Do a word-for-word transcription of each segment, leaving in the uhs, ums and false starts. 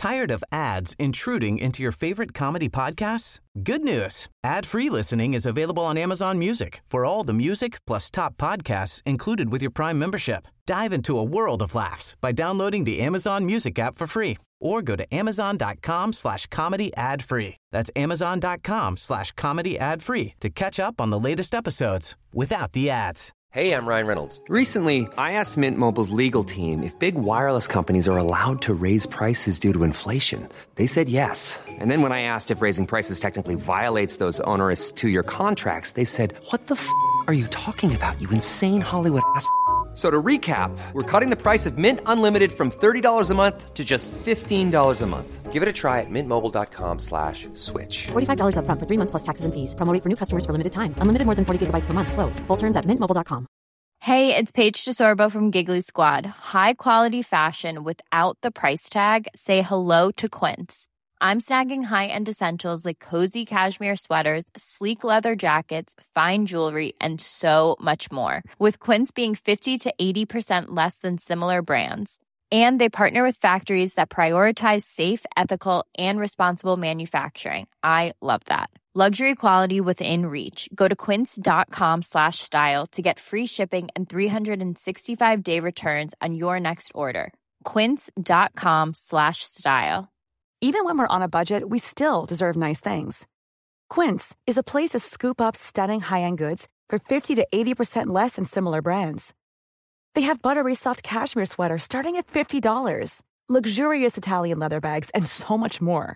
Tired of ads intruding into your favorite comedy podcasts? Good news. Ad-free listening is available on Amazon Music for all the music plus top podcasts included with your Prime membership. Dive into a world of laughs by downloading the Amazon Music app for free or go to amazon.com slash comedy ad free. That's amazon.com slash comedy ad free to catch up on the latest episodes without the ads. Hey, I'm Ryan Reynolds. Recently, I asked Mint Mobile's legal team if big wireless companies are allowed to raise prices due to inflation. They said yes. And then when I asked if raising prices technically violates those onerous two-year contracts, they said, what the f*** are you talking about, you insane Hollywood ass f- So to recap, we're cutting the price of Mint Unlimited from thirty dollars a month to just fifteen dollars a month. Give it a try at mintmobile.com slash switch. forty-five dollars up front for three months plus taxes and fees. Promo rate for new customers for limited time. Unlimited more than forty gigabytes per month. Slows full terms at mint mobile dot com. Hey, it's Paige DeSorbo from Giggly Squad. High quality fashion without the price tag. Say hello to Quince. I'm snagging high-end essentials like cozy cashmere sweaters, sleek leather jackets, fine jewelry, and so much more. With Quince being fifty to eighty percent less than similar brands. And they partner with factories that prioritize safe, ethical, and responsible manufacturing. I love that. Luxury quality within reach. Go to quince.com slash style to get free shipping and three sixty-five day returns on your next order. Quince.com slash style. Even when we're on a budget, we still deserve nice things. Quince is a place to scoop up stunning high-end goods for fifty to eighty percent less than similar brands. They have buttery soft cashmere sweaters starting at fifty dollars, luxurious Italian leather bags, and so much more.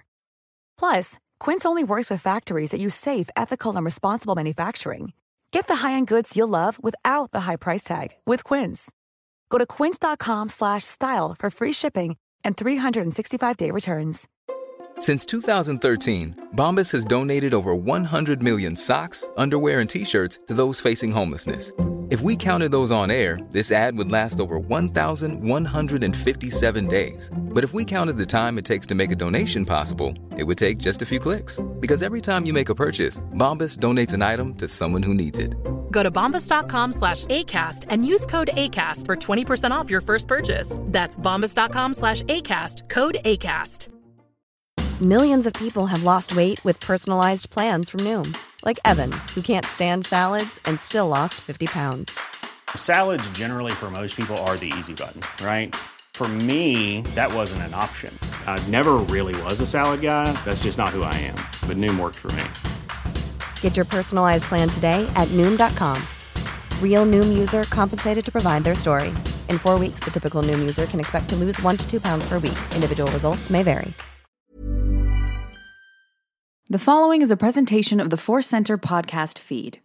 Plus, Quince only works with factories that use safe, ethical, and responsible manufacturing. Get the high-end goods you'll love without the high price tag with Quince. Go to quince.com slash style for free shipping and three sixty-five day returns. Since two thousand thirteen, Bombas has donated over one hundred million socks, underwear, and T-shirts to those facing homelessness. If we counted those on air, this ad would last over one thousand one hundred fifty-seven days. But if we counted the time it takes to make a donation possible, it would take just a few clicks. Because every time you make a purchase, Bombas donates an item to someone who needs it. Go to bombas.com slash ACAST and use code ACAST for twenty percent off your first purchase. That's bombas.com slash ACAST, code ACAST. Millions of people have lost weight with personalized plans from Noom. Like Evan, who can't stand salads and still lost fifty pounds. Salads generally for most people are the easy button, right? For me, that wasn't an option. I never really was a salad guy. That's just not who I am. But Noom worked for me. Get your personalized plan today at Noom dot com. Real Noom user compensated to provide their story. In four weeks, the typical Noom user can expect to lose one to two pounds per week. Individual results may vary. The following is a presentation of the Force Center podcast feed.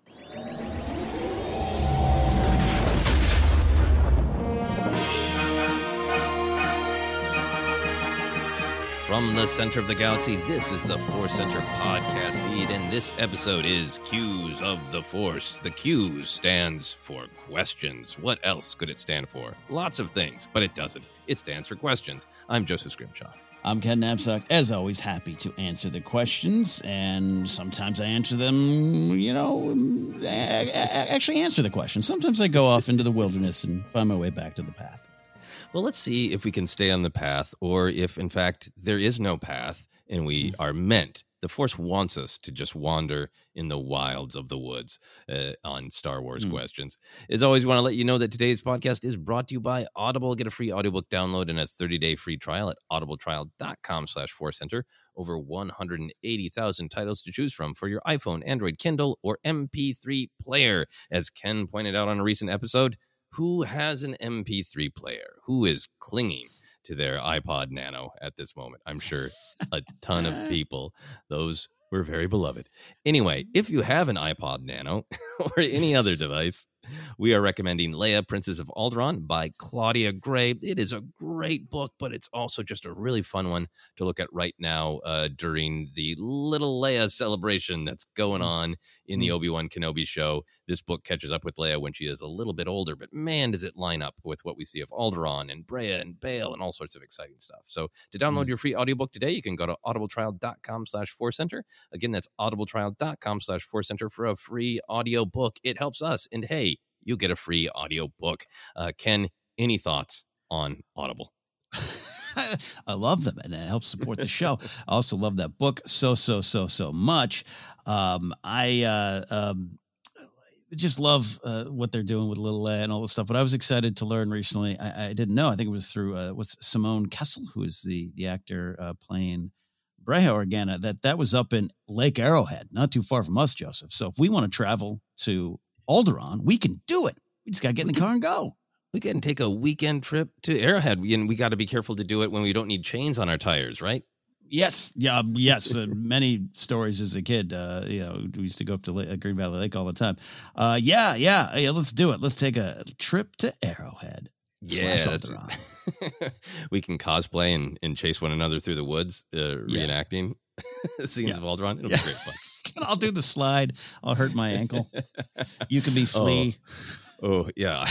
From the center of the galaxy, this is the Force Center podcast feed, and this episode is Q's of the Force. The Q stands for questions. What else could it stand for? Lots of things, but it doesn't. It stands for questions. I'm Joseph Scrimshaw. I'm Ken Knapsack, as always, happy to answer the questions, and sometimes I answer them, you know, actually answer the questions. Sometimes I go off into the wilderness and find my way back to the path. Well, let's see if we can stay on the path, or if, in fact, there is no path, and we are meant. The Force wants us to just wander in the wilds of the woods uh, on Star Wars mm. questions. As always, we want to let you know that today's podcast is brought to you by Audible. Get a free audiobook download and a thirty-day free trial at audibletrial.com slash Force Center. Over one hundred eighty thousand titles to choose from for your iPhone, Android, Kindle, or M P three player. As Ken pointed out on a recent episode, who has an M P three player? Who is clinging to their iPod Nano at this moment? I'm sure a ton of people. Those were very beloved. Anyway, if you have an iPod Nano or any other device, we are recommending Leia, Princess of Alderaan by Claudia Gray. It is a great book, but it's also just a really fun one to look at right now uh, during the Little Leia celebration that's going on in the Obi-Wan Kenobi show. This book catches up with Leia when she is a little bit older, but man, does it line up with what we see of Alderaan and Breha and Bail and all sorts of exciting stuff. So to download your free audiobook today, you can go to audibletrial.com slash Force Center. Again, that's audibletrial.com slash Force Center for a free audiobook. It helps us. And hey, you get a free audio book. Uh, Ken, any thoughts on Audible? I love them, and it helps support the show. I also love that book so, so, so, so much. Um, I uh, um, just love uh, what they're doing with Little Ed and all this stuff. But I was excited to learn recently. I, I didn't know. I think it was through uh, was Simone Kessel, who is the the actor uh, playing Breha Organa, that that was up in Lake Arrowhead, not too far from us, Joseph. So if we want to travel to Alderaan, we can do it. We just got to get in the car and go. We can take a weekend trip to Arrowhead, and we got to be careful to do it when we don't need chains on our tires, right? Yes. Yeah. Yes. Uh, many stories as a kid. Uh, you know, we used to go up to Lake, Green Valley Lake all the time. Uh, yeah. Yeah. Yeah. Let's do it. Let's take a trip to Arrowhead. Yeah. We can cosplay and, and chase one another through the woods, uh, yeah. reenacting scenes yeah. of Alderaan. It'll yeah. be great fun. I'll do the slide. I'll hurt my ankle. You can be Flea. Oh, oh yeah.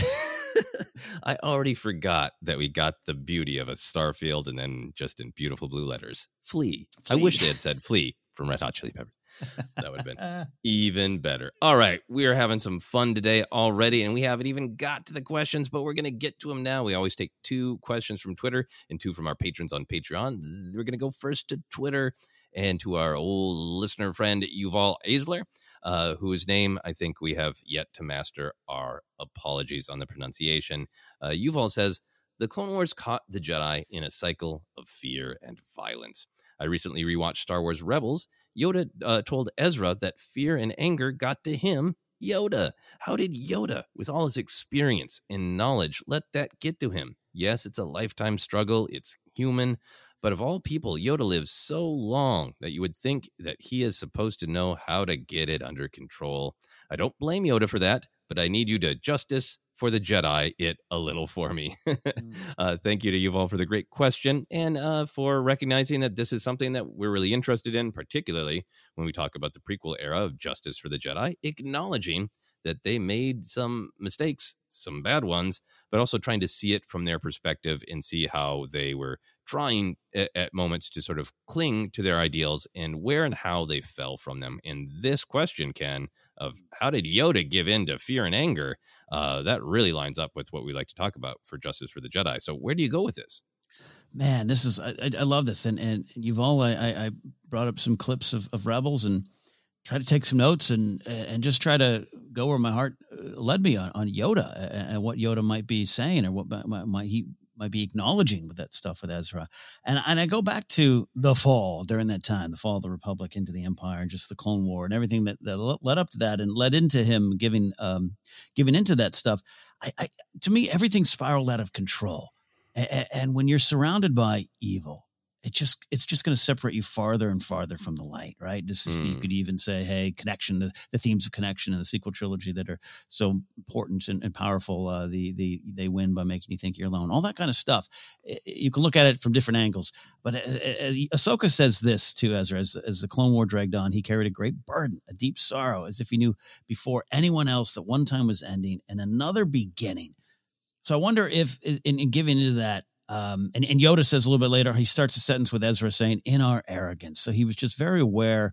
I already forgot that we got the beauty of a Starfield and then just in beautiful blue letters, Flea. Flea. I wish they had said Flea from Red Hot Chili Peppers. That would have been even better. All right. We are having some fun today already, and we haven't even got to the questions, but we're going to get to them now. We always take two questions from Twitter and two from our patrons on Patreon. We're going to go first to Twitter and to our old listener friend, Yuval Eisler. Uh, whose name I think we have yet to master. Our apologies on the pronunciation. Uh, Yuval says, the Clone Wars caught the Jedi in a cycle of fear and violence. I recently rewatched Star Wars Rebels. Yoda uh, told Ezra that fear and anger got to him, Yoda. How did Yoda, with all his experience and knowledge, let that get to him? Yes, it's a lifetime struggle. It's human. But of all people, Yoda lives so long that you would think that he is supposed to know how to get it under control. I don't blame Yoda for that, but I need you to justice for the Jedi it a little for me. uh, thank you to Yuval for the great question and uh, for recognizing that this is something that we're really interested in, particularly when we talk about the prequel era of Justice for the Jedi, acknowledging that they made some mistakes, some bad ones, but also trying to see it from their perspective and see how they were trying at, at moments to sort of cling to their ideals and where and how they fell from them. And this question, Ken, of how did Yoda give in to fear and anger, uh, that really lines up with what we like to talk about for Justice for the Jedi. So where do you go with this? Man, this is, I, I love this. And, and Yuval, I, I brought up some clips of, of Rebels and try to take some notes and and just try to go where my heart led me on, on Yoda and what Yoda might be saying or what might, might he might be acknowledging with that stuff with Ezra. And and I go back to the fall during that time, the fall of the Republic into the Empire and just the Clone War and everything that, that led up to that and led into him giving um giving into that stuff. I, I to me, everything spiraled out of control. And, and when you're surrounded by evil, it just it's just going to separate you farther and farther from the light, right? This is, mm. you could even say, hey, connection, the, the themes of connection in the sequel trilogy that are so important and, and powerful. Uh, the the they win by making you think you're alone. All that kind of stuff. It, you can look at it from different angles. But uh, uh, Ahsoka says this to Ezra as, as the Clone War dragged on. He carried a great burden, a deep sorrow, as if he knew before anyone else that one time was ending and another beginning. So I wonder if in, in giving into that. Um, and, and Yoda says a little bit later, he starts a sentence with Ezra saying, in our arrogance. So he was just very aware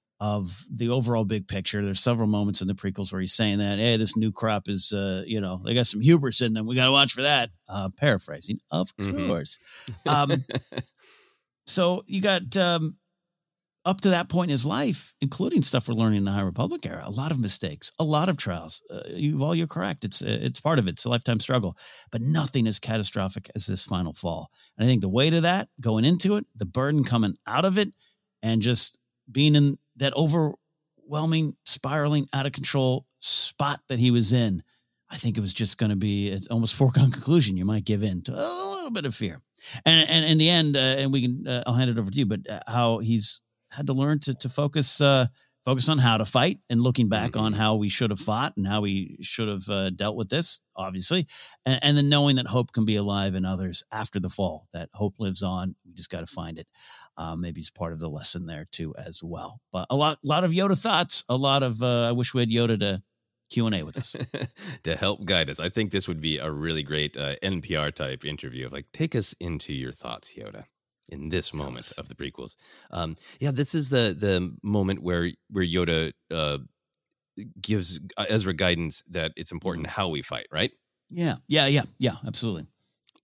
of the overall big picture. There's several moments in the prequels where he's saying that, hey, this new crop is, uh, you know, they got some hubris in them. We got to watch for that. Uh, paraphrasing, of mm-hmm. course. Um, so you got um, up to that point in his life, including stuff we're learning in the High Republic era, a lot of mistakes, a lot of trials. Uh, you've all, you're correct. It's it's part of it. It's a lifetime struggle, but nothing as catastrophic as this final fall. And I think the weight of that going into it, the burden coming out of it, and just being in that overwhelming, spiraling, out of control spot that he was in, I think it was just going to be it's almost foregone conclusion. You might give in to a little bit of fear. And, and in the end, uh, and we can, uh, I'll hand it over to you, but uh, how he's had to learn to to focus uh, focus on how to fight and looking back mm-hmm. on how we should have fought and how we should have uh, dealt with this, obviously, and, and then knowing that hope can be alive in others after the fall. That hope lives on. We just got to find it. Uh, maybe it's part of the lesson there too, as well. But a lot, lot of Yoda thoughts. A lot of uh, I wish we had Yoda to Q and A with us to help guide us. I think this would be a really great uh, N P R type interview of like, take us into your thoughts, Yoda. In this moment of the prequels. Um, yeah, this is the the moment where where Yoda uh, gives Ezra guidance that it's important how we fight, right? Yeah, yeah, yeah, yeah, absolutely.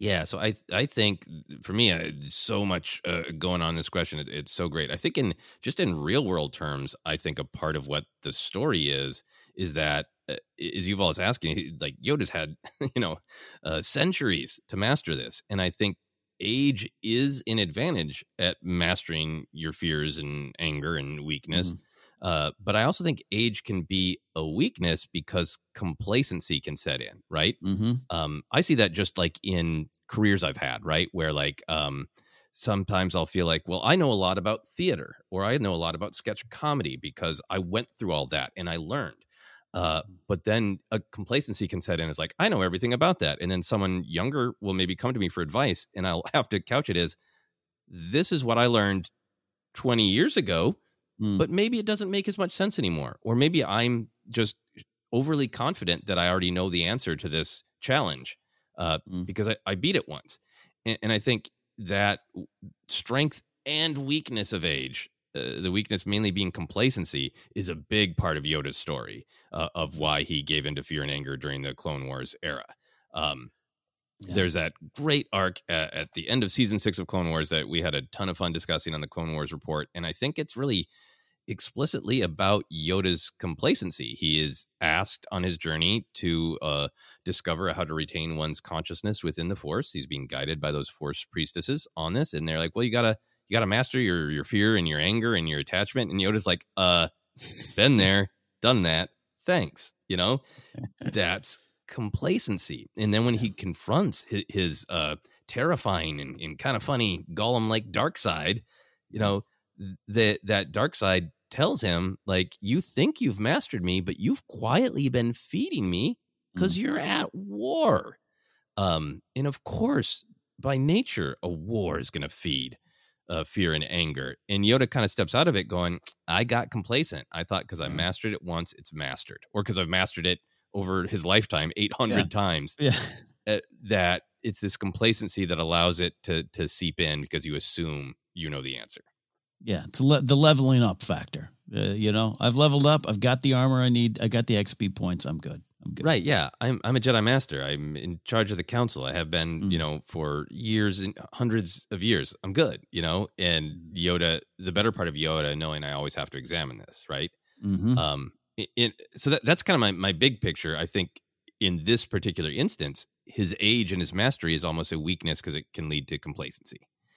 Yeah, so I I think for me, uh, so much uh, going on in this question. It, it's so great. I think in just in real world terms, I think a part of what the story is is that uh, as Yuval is asking, he- like Yoda's had you know uh, centuries to master this, and I think age is an advantage at mastering your fears and anger and weakness. Uh, but I also think age can be a weakness because complacency can set in, right? Mm-hmm. Um, I see that just like in careers I've had, right? Where like um, sometimes I'll feel like, well, I know a lot about theater or I know a lot about sketch comedy because I went through all that and I learned. Uh, but then a complacency can set in. It's like, I know everything about that. And then someone younger will maybe come to me for advice and I'll have to couch it as, this is what I learned twenty years ago. Mm. But maybe it doesn't make as much sense anymore. Or maybe I'm just overly confident that I already know the answer to this challenge uh, Mm. because I, I beat it once. And, and I think that strength and weakness of age, uh, the weakness mainly being complacency, is a big part of Yoda's story uh, of why he gave into fear and anger during the Clone Wars era. Um, Yeah. There's that great arc at, at the end of season six of Clone Wars that we had a ton of fun discussing on the Clone Wars report. And I think it's really explicitly about Yoda's complacency. He is asked on his journey to uh, discover how to retain one's consciousness within the Force. He's being guided by those Force priestesses on this. And they're like, well, you gotta, you gotta master your, your fear and your anger and your attachment. And Yoda's like, uh, been there, done that. Thanks. You know, that's complacency. And then when he confronts his, his uh, terrifying and, and kind of funny Gollum-like dark side, you know, that that dark side tells him, like, you think you've mastered me, but you've quietly been feeding me because you're at war. Um, and of course, by nature, a war is going to feed uh, fear and anger. And Yoda kind of steps out of it going, I got complacent. I thought because I mastered it once, it's mastered. Or because I've mastered it over his lifetime eight hundred Yeah. times. Yeah. Uh, that it's this complacency that allows it to to seep in because you assume you know the answer. Yeah. It's le- the leveling up factor. Uh, you know, I've leveled up. I've got the armor I need. I got the X P points. I'm good. I'm good. Right. Yeah. I'm I'm a Jedi Master. I'm in charge of the council. I have been, Mm. you know, for years and hundreds of years. I'm good, you know, and Yoda, the better part of Yoda, knowing I always have to examine this. Right. Mm-hmm. Um, in, in- so that, that's kind of my, my big picture. I think in this particular instance, his age and his mastery is almost a weakness because it can lead to complacency.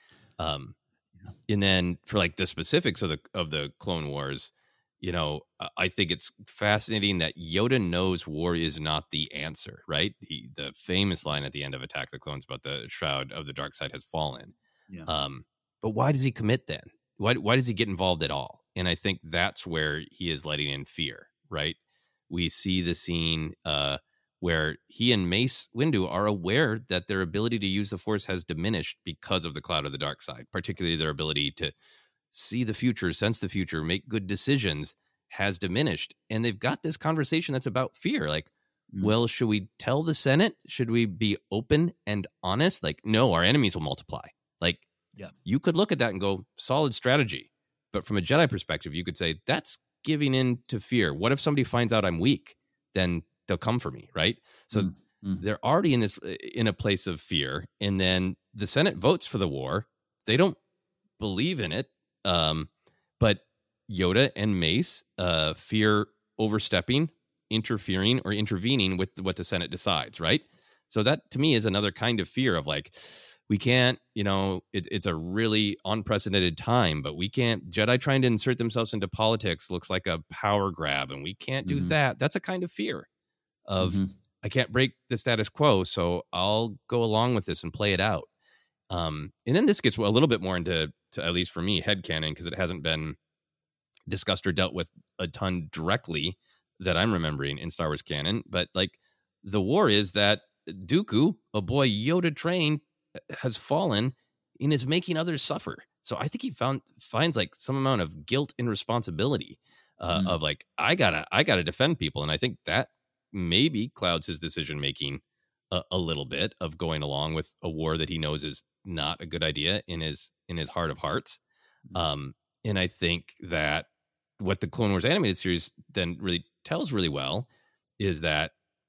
Um, and then for like the specifics of the of the Clone Wars, you know, I- I think it's fascinating that Yoda knows war is not the answer, right? He, the famous line at the end of Attack of the Clones about the shroud of the dark side has fallen. Yeah. Um, but why does he commit then? Why why does he get involved at all? And I think that's where he is letting in fear, right? We see the scene uh, where he and Mace Windu are aware that their ability to use the Force has diminished because of the cloud of the dark side, particularly their ability to see the future, sense the future, make good decisions has diminished. And they've got this conversation that's about fear. Like, Mm. well, should we tell the Senate? Should we be open and honest? Like, no, our enemies will multiply. Like, Yeah. you could look at that and go, solid strategy. But from a Jedi perspective, you could say, that's giving in to fear. What if somebody finds out I'm weak? Then they'll come for me, right? So Mm, mm. they're already in this in a place of fear. And then the Senate votes for the war. They don't believe in it. Um, but Yoda and Mace uh, fear overstepping, interfering, or intervening with what the Senate decides, right? So that to me is another kind of fear of like, we can't, you know, it, it's a really unprecedented time, but we can't, Jedi trying to insert themselves into politics looks like a power grab, and we can't do Mhm. that. That's a kind of fear of, Mhm. I can't break the status quo, so I'll go along with this and play it out. Um, and then this gets a little bit more into, to, at least for me, headcanon, because it hasn't been discussed or dealt with a ton directly that I'm remembering in Star Wars canon. But like the war is that Dooku, a boy Yoda trained, has fallen and is making others suffer. So I think he found finds like some amount of guilt and responsibility uh, Mm. of like, I gotta, I gotta defend people. And I think that maybe clouds his decision making a, a little bit of going along with a war that he knows is not a good idea in his in his heart of hearts. Um, and I think that what the Clone Wars animated series then really tells really well is that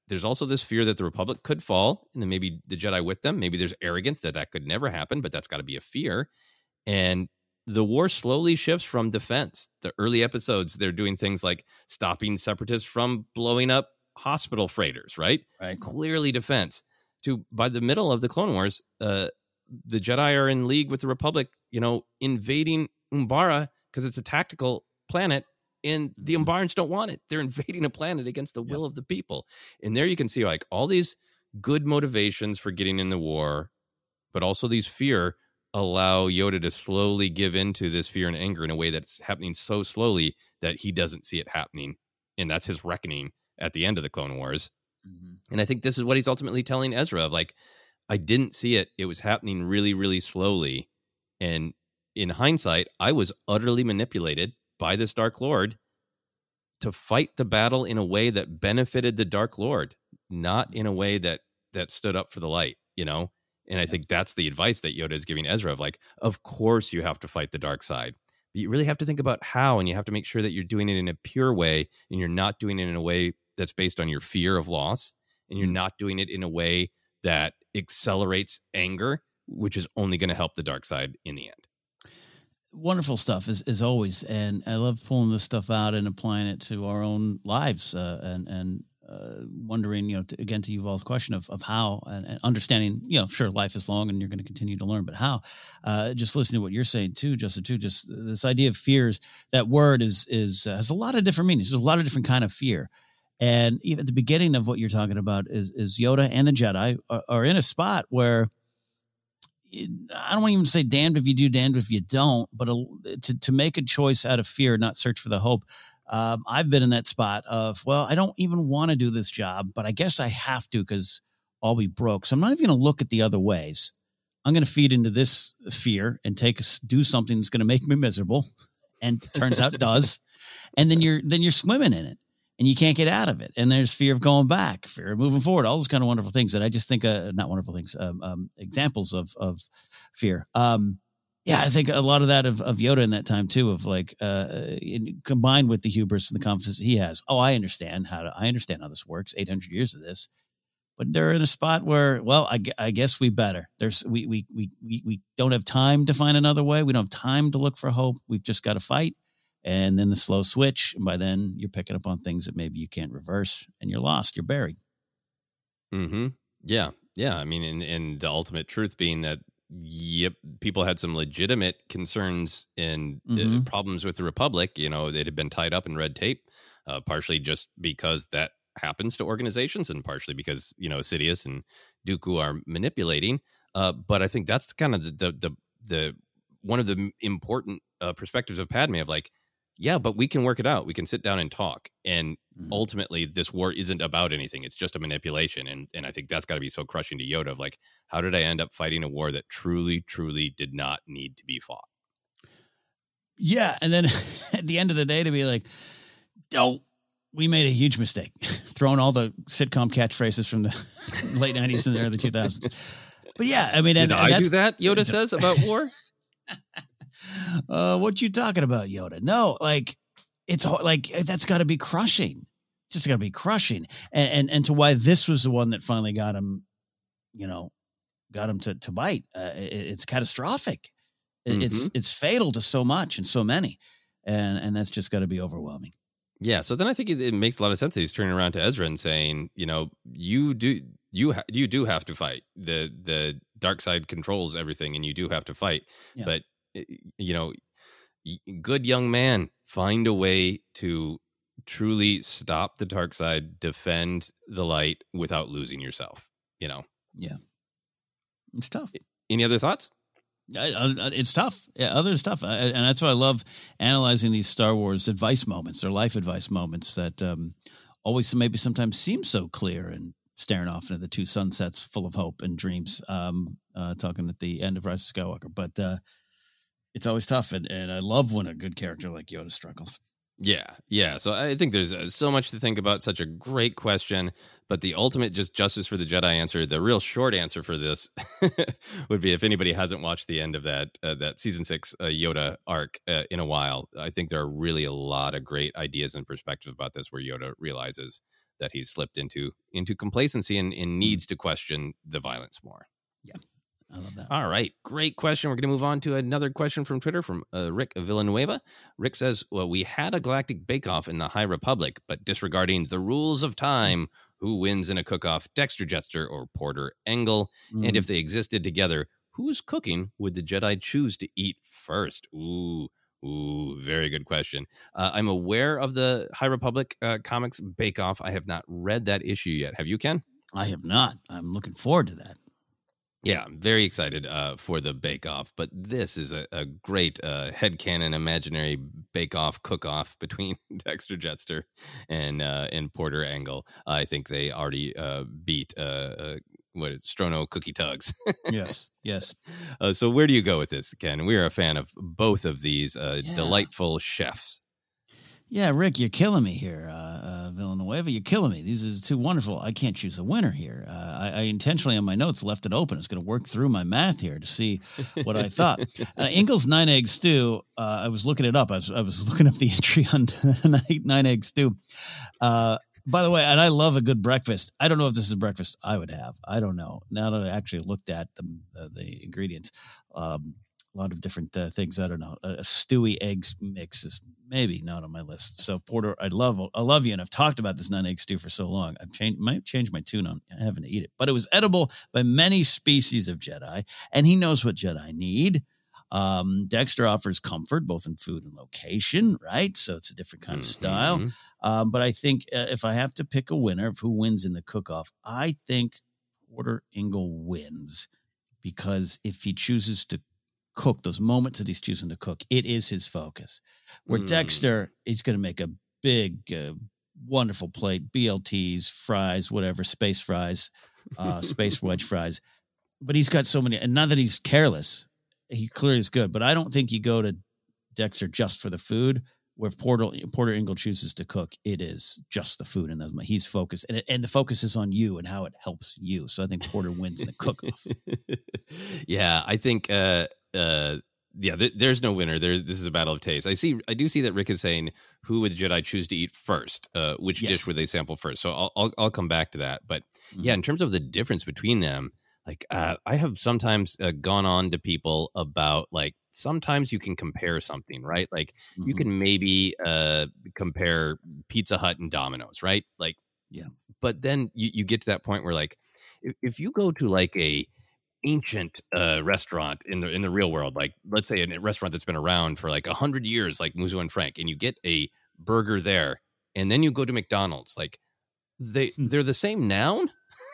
there's also this fear that the Republic could fall, and then maybe the Jedi with them. Maybe there's arrogance that that could never happen, but that's got to be a fear. And the war slowly shifts from defense. The early episodes, they're doing things like stopping separatists from blowing up hospital freighters, right? Right. Clearly defense. To by the middle of the Clone Wars, uh, the Jedi are in league with the Republic, you know, invading Umbara because it's a tactical planet, and the Umbarans don't want it. They're invading a planet against the will yep. of the people. And there you can see like all these good motivations for getting in the war, but also these fear allow Yoda to slowly give into this fear and anger in a way that's happening so slowly that he doesn't see it happening. And that's his reckoning at the end of the Clone Wars. Mm-hmm. And I think this is what he's ultimately telling Ezra of like, I didn't see it. It was happening really, really slowly. And in hindsight, I was utterly manipulated by this Dark Lord to fight the battle in a way that benefited the Dark Lord, not in a way that that stood up for the light, you know? And I think that's the advice that Yoda is giving Ezra of like, of course you have to fight the dark side. But you really have to think about how, and you have to make sure that you're doing it in a pure way, and you're not doing it in a way that's based on your fear of loss, and you're not doing it in a way that accelerates anger, which is only going to help the dark side in the end. Wonderful stuff as, as always. And I love pulling this stuff out and applying it to our own lives uh, and, and uh, wondering, you know, to, again, to Yuval's question of, of how and, and understanding, you know, sure, life is long and you're going to continue to learn, but how, uh, just listening to what you're saying too, Justin, too, just this idea of fears, that word is, is, uh, has a lot of different meanings. There's a lot of different kind of fear. And even at the beginning of what you're talking about is, is Yoda and the Jedi are, are in a spot where I don't want to even say damned if you do, damned if you don't, but a, to, to make a choice out of fear, not search for the hope. Um, I've been in that spot of, well, I don't even want to do this job, but I guess I have to because I'll be broke. So I'm not even going to look at the other ways. I'm going to feed into this fear and take do something that's going to make me miserable. And it turns out it does. And then you're, then you're swimming in it. And you can't get out of it. And there's fear of going back, fear of moving forward, all those kind of wonderful things that I just think, uh, not wonderful things, um, um, examples of of fear. Um, yeah, I think a lot of that of, of Yoda in that time too, of like, uh, in, combined with the hubris and the confidence that he has. Oh, I understand how to, I understand how this works, eight hundred years of this. But they're in a spot where, well, I, I guess we better. There's we, we, we, we, we don't have time to find another way. We don't have time to look for hope. We've just got to fight. And then the slow switch. And by then you're picking up on things that maybe you can't reverse and you're lost. You're buried. Mm-hmm. Yeah. Yeah. I mean, and, and the ultimate truth being that, yep, people had some legitimate concerns and mm-hmm. uh, problems with the Republic. You know, they'd have been tied up in red tape, uh, partially just because that happens to organizations and partially because, you know, Sidious and Dooku are manipulating. Uh, but I think that's kind of the, the, the, the one of the important uh, perspectives of Padme of like, yeah, but we can work it out. We can sit down and talk. And mm-hmm. ultimately, this war isn't about anything. It's just a manipulation. And and I think that's got to be so crushing to Yoda of like, how did I end up fighting a war that truly, truly did not need to be fought? Yeah. And then at the end of the day, to be like, oh, we made a huge mistake. Throwing all the sitcom catchphrases from the late nineties and the early two thousands. But yeah, I mean, did and, I and do that? Yoda says about war? Uh, what you talking about, Yoda? No, like it's like that's got to be crushing. Just got to be crushing, and, and and to why this was the one that finally got him, you know, got him to to bite. Uh, it, it's catastrophic. It, mm-hmm. It's it's fatal to so much and so many, and and that's just got to be overwhelming. Yeah. So then I think it, it makes a lot of sense that he's turning around to Ezra and saying, you know, you do you ha- you do have to fight. The the dark side controls everything, and you do have to fight, yeah. but. You know, good young man, find a way to truly stop the dark side, defend the light without losing yourself, you know? Yeah. It's tough. Any other thoughts? It's tough. Yeah, other stuff. And that's why I love analyzing these Star Wars advice moments, or life advice moments that um, always maybe sometimes seem so clear and staring off into the two sunsets full of hope and dreams, um, uh, talking at the end of Rise of Skywalker. But, uh, it's always tough, and, and I love when a good character like Yoda struggles. Yeah, yeah. So I think there's uh, so much to think about. Such a great question, but the ultimate just justice for the Jedi answer, the real short answer for this would be if anybody hasn't watched the end of that uh, that season six uh, Yoda arc uh, in a while, I think there are really a lot of great ideas and perspectives about this where Yoda realizes that he's slipped into into complacency and, and needs to question the violence more. Yeah. I love that. All right. Great question. We're going to move on to another question from Twitter from uh, Rick Villanueva. Rick says, well, we had a Galactic Bake-Off in the High Republic, but disregarding the rules of time, who wins in a cook-off, Dexter Jettster or Porter Engle? Mm. And if they existed together, whose cooking would the Jedi choose to eat first? Ooh, ooh, very good question. Uh, I'm aware of the High Republic uh, comics Bake-Off. I have not read that issue yet. Have you, Ken? I have not. I'm looking forward to that. Yeah, I'm very excited uh, for the bake-off, but this is a, a great uh, headcanon imaginary bake-off, cook-off between Dexter Jettster and uh, and Porter Engle. I think they already uh, beat uh, uh, what is Strono Cookie Tugs. Yes, yes. Uh, so where do you go with this, Ken? We are a fan of both of these uh, Yeah. delightful chefs. Yeah, Rick, you're killing me here, uh, uh, Villanueva. You're killing me. These is too wonderful. I can't choose a winner here. Uh, I, I intentionally, on my notes, left it open. I was going to work through my math here to see what I thought. Uh, Ingle's nine egg stew. Uh, I was looking it up. I was I was looking up the entry on nine, nine egg stew. Uh, by the way, and I love a good breakfast. I don't know if this is a breakfast I would have. I don't know. Now that I actually looked at the the, the ingredients, um, a lot of different uh, things. I don't know. A, a stewy eggs mix is maybe not on my list. So Porter, I love, I love you. And I've talked about this nine egg stew for so long. I've changed, might change my tune on having to eat it, but it was edible by many species of Jedi, and he knows what Jedi need. Um, Dexter offers comfort, both in food and location, right? So it's a different kind of style. Mm-hmm. Um, but I think uh, if I have to pick a winner of who wins in the cook-off, I think Porter Engle wins, because if he chooses to cook, those moments that he's choosing to cook, it is his focus. Where Mm. Dexter, he's going to make a big, uh, wonderful plate, B L Ts, fries, whatever, space fries, uh, space wedge fries. But he's got so many, and not that he's careless, he clearly is good. But I don't think you go to Dexter just for the food. Where if Porter, Porter Engle chooses to cook, it is just the food, and he's focused, and, and the focus is on you and how it helps you. So I think Porter wins the cook-off. Yeah, I think. Uh, uh, yeah, th- there's no winner. There, this is a battle of taste. I see. I do see that Rick is saying, "Who would the Jedi choose to eat first? Uh, which Yes. dish would they sample first?" So I'll, I'll I'll come back to that. But Mm-hmm. yeah, in terms of the difference between them, like uh, I have sometimes uh, gone on to people about like sometimes you can compare something, right? Like you Mhm. can maybe uh, compare Pizza Hut and Domino's, right? Like Yeah. But then you, you get to that point where like if, if you go to like a ancient uh, restaurant in the in the real world, like let's say a restaurant that's been around for like a hundred years, like Muzo and Frank, and you get a burger there, and then you go to McDonald's, like they they're the same noun,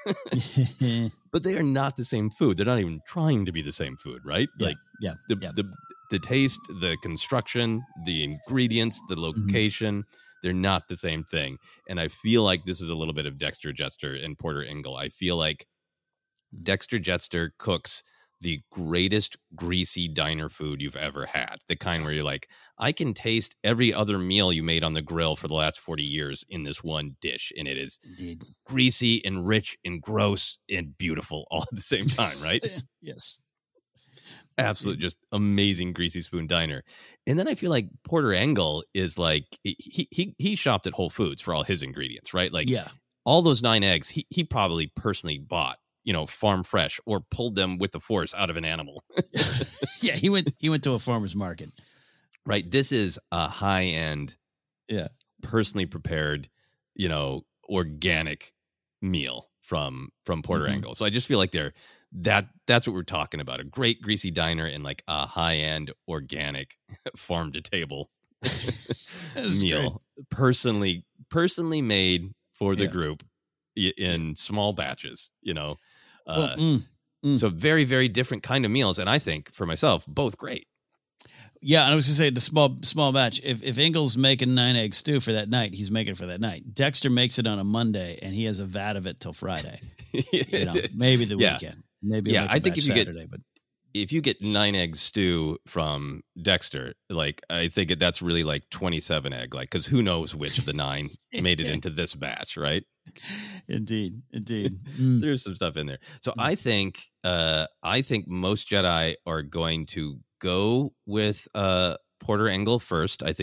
but they are not the same food. They're not even trying to be the same food, right? Yeah, Like yeah, the yeah. the the taste, the construction, the ingredients, the Mm-hmm. location. They're not the same thing. And I feel like this is a little bit of Dexter Jettster and Porter Engle. I feel like Dexter Jettster cooks the greatest greasy diner food you've ever had. The kind where you're like, I can taste every other meal you made on the grill for the last forty years in this one dish. And it is Indeed. greasy and rich and gross and beautiful all at the same time, right? Yes. Absolute, just amazing greasy spoon diner. And then I feel like Porter Engle is like, he he he shopped at Whole Foods for all his ingredients, right? Like Yeah. all those nine eggs, he he probably personally bought, you know, farm fresh or pulled them with the force out of an animal. Yeah, he went he went to a farmer's market. Right. This is a high end, Yeah. personally prepared, you know, organic meal from from Porter Mhm. Engle. So I just feel like they're that that's what we're talking about. A great greasy diner and like a high end organic farm to table That's meal. Personally personally made for the Yeah. group i- in small batches, you know. Well, Uh, mm, mm. So very, very different kind of meals. And I think for myself, both great. Yeah, and I was gonna say the small small batch. If if Ingle's making nine egg stew for that night, he's making it for that night. Dexter makes it on a Monday, and he has a vat of it till Friday. You know, maybe the Yeah. weekend. Maybe Yeah, he'll make I a think batch if you get- Saturday, but If you get nine egg stew from Dexter, like I think it- that's really like twenty-seven egg, like, because who knows which of the nine made it into this batch, right? indeed, indeed. Mm. There's some stuff in there. So I think, uh, I think most Jedi are going to go with uh, Porter Engle first. I think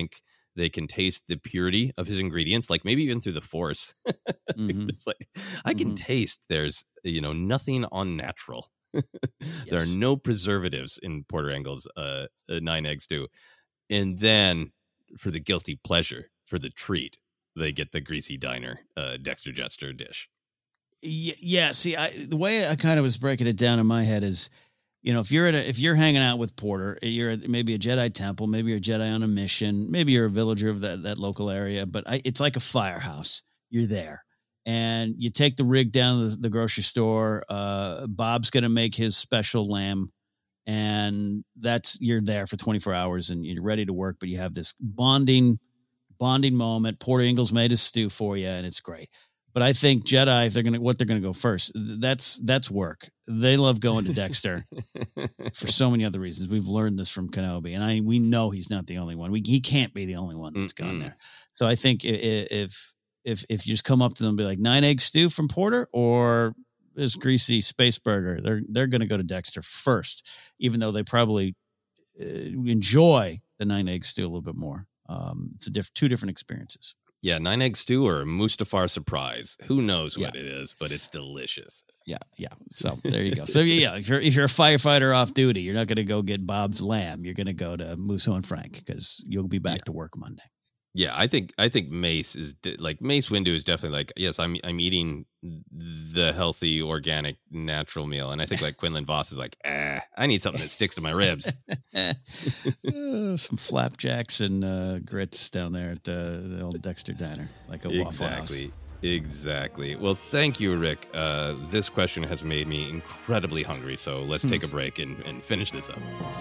They can taste the purity of his ingredients, like maybe even through the force. Mm-hmm. It's like, I can mm-hmm. taste there's, you know, nothing unnatural. Yes. There are no preservatives in Porter Engel's uh, uh, nine egg stew. And then for the guilty pleasure, for the treat, they get the Greasy Diner uh, Dexter Jettster dish. Yeah, yeah. See, I, the way I kind of was breaking it down in my head is, you know, if you're at a, if you're hanging out with Porter, you're at maybe a Jedi temple, maybe you're a Jedi on a mission, maybe you're a villager of that, that local area, but I, it's like a firehouse. You're there and you take the rig down to the, the grocery store. Uh, Bob's going to make his special lamb and that's, you're there for twenty-four hours and you're ready to work, but you have this bonding, bonding moment. Porter Engel's made a stew for you and it's great. But I think Jedi, if they're going to, what they're going to go first, that's, that's work. They love going to Dexter for so many other reasons. We've learned this from Kenobi and I, we know he's not the only one. We, he can't be the only one that's Mm-mm. gone there. So I think if, if, if you just come up to them and be like nine egg stew from Porter or this greasy space burger, they're, they're going to go to Dexter first, even though they probably uh, enjoy the nine egg stew a little bit more. Um, it's a diff- two different experiences. Yeah, nine egg stew or Mustafar surprise. Who knows what Yeah. it is, but it's delicious. Yeah, yeah. So there you go. So yeah, if you're if you're a firefighter off duty, you're not going to go get Bob's lamb. You're going to go to Musso and Frank because you'll be back Yeah. to work Monday. Yeah, I think I think Mace is de- like Mace Windu is definitely like, yes, I'm I'm eating the healthy, organic, natural meal, and I think like Quinlan Voss is like, eh, I need something that sticks to my ribs. Uh, some flapjacks and uh, grits down there at uh, the old Dexter Diner, like a Waffle House. Exactly. Exactly. Well, thank you, Rick. Uh, this question has made me incredibly hungry, so let's take a break and, and finish this up.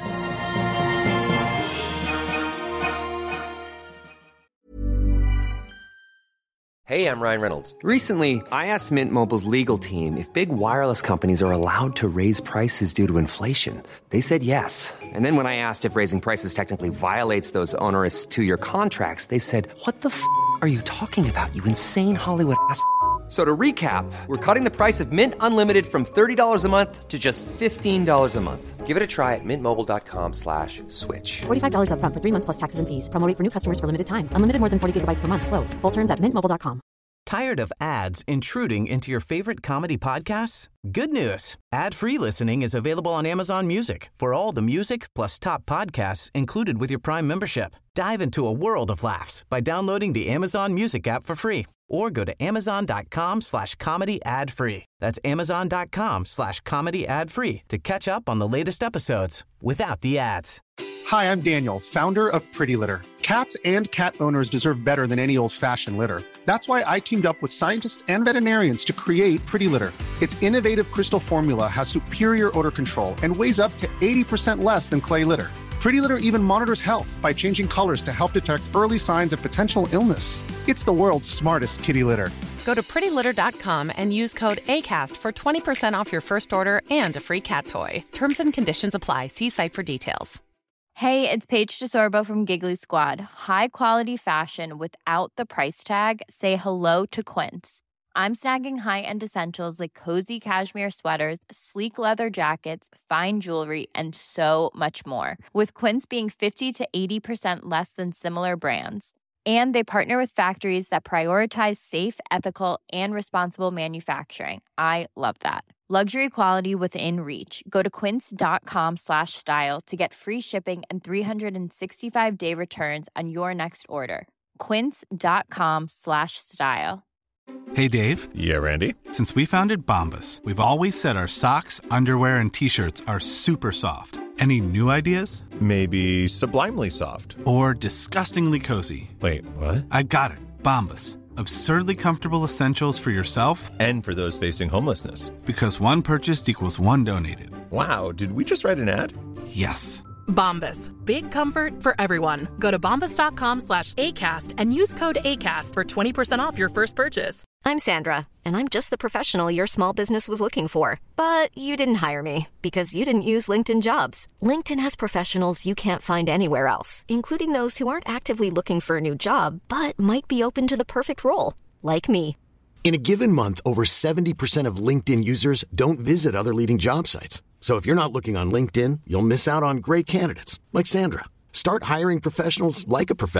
Hey, I'm Ryan Reynolds. Recently, I asked Mint Mobile's legal team if big wireless companies are allowed to raise prices due to inflation. They said yes. And then when I asked if raising prices technically violates those onerous two-year contracts, they said, what the f*** are you talking about, you insane Hollywood ass f- So to recap, we're cutting the price of Mint Unlimited from thirty dollars a month to just fifteen dollars a month. Give it a try at mintmobile.com slash switch. forty-five dollars up front for three months plus taxes and fees. Promo rate for new customers for limited time. Unlimited more than forty gigabytes per month. Slows full terms at mint mobile dot com. Tired of ads intruding into your favorite comedy podcasts? Good news. Ad-free listening is available on Amazon Music for all the music plus top podcasts included with your Prime membership. Dive into a world of laughs by downloading the Amazon Music app for free or go to amazon.com slash comedy ad free. That's amazon.com slash comedy ad free to catch up on the latest episodes without the ads. Hi, I'm Daniel, founder of Pretty Litter. Cats and cat owners deserve better than any old-fashioned litter. That's why I teamed up with scientists and veterinarians to create Pretty Litter. Its innovative crystal formula has superior odor control and weighs up to eighty percent less than clay litter. Pretty Litter even monitors health by changing colors to help detect early signs of potential illness. It's the world's smartest kitty litter. Go to pretty litter dot com and use code ACAST for twenty percent off your first order and a free cat toy. Terms and conditions apply. See site for details. Hey, it's Paige DeSorbo from Giggly Squad. High quality fashion without the price tag. Say hello to Quince. I'm snagging high-end essentials like cozy cashmere sweaters, sleek leather jackets, fine jewelry, and so much more. With Quince being fifty to eighty percent less than similar brands. And they partner with factories that prioritize safe, ethical, and responsible manufacturing. I love that. Luxury quality within reach. Go to quince.com slash style to get free shipping and three sixty-five day returns on your next order. Quince.com slash style. Hey, Dave. Yeah, Randy. Since we founded Bombas, we've always said our socks, underwear, and T-shirts are super soft. Any new ideas? Maybe sublimely soft. Or disgustingly cozy. Wait, what? I got it. Bombas. Absurdly comfortable essentials for yourself and for those facing homelessness. Because one purchased equals one donated. Wow, did we just write an ad? Yes. Bombas. Big comfort for everyone. Go to bombas.com slash ACAST and use code ACAST for twenty percent off your first purchase. I'm Sandra, and I'm just the professional your small business was looking for. But you didn't hire me because you didn't use LinkedIn Jobs. LinkedIn has professionals you can't find anywhere else, including those who aren't actively looking for a new job, but might be open to the perfect role, like me. In a given month, over seventy percent of LinkedIn users don't visit other leading job sites. So if you're not looking on LinkedIn, you'll miss out on great candidates like Sandra. Start hiring professionals like a professional.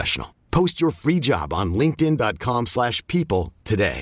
Post your free job on linkedin.com slash people today.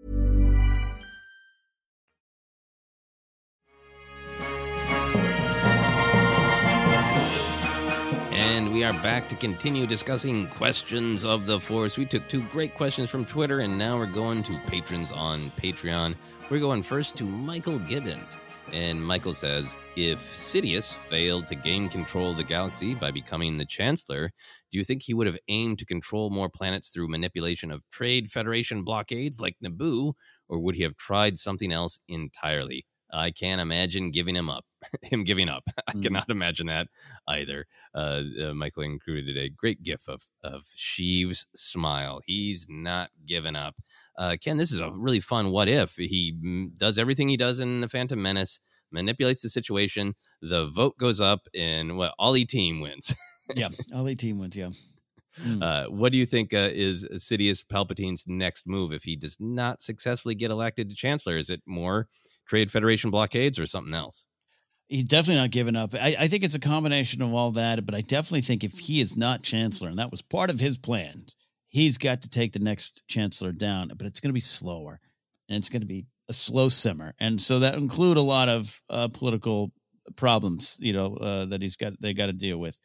And we are back to continue discussing questions of the Force. We took two great questions from Twitter, and now we're going to patrons on Patreon. We're going first to Michael Gibbons. And Michael says, if Sidious failed to gain control of the galaxy by becoming the Chancellor, do you think he would have aimed to control more planets through manipulation of Trade Federation blockades like Naboo, or would he have tried something else entirely? I can't imagine giving him up. him giving up. I mm. cannot imagine that either. Uh, uh, Michael included a great gif of, of Sheev's smile. He's not giving up. Uh, Ken, this is a really fun what if. He m- does everything he does in The Phantom Menace, manipulates the situation, the vote goes up, and well, Ollie team wins. yeah, Ollie team wins, yeah. Mm. Uh, what do you think uh, is Sidious Palpatine's next move if he does not successfully get elected to Chancellor? Is it more Trade Federation blockades or something else? He's definitely not giving up. I, I think it's a combination of all that, but I definitely think if he is not Chancellor, and that was part of his plans, he's got to take the next Chancellor down, but it's going to be slower, and it's going to be a slow simmer. And so that include a lot of uh, political problems, you know, uh, that he's got, they got to deal with.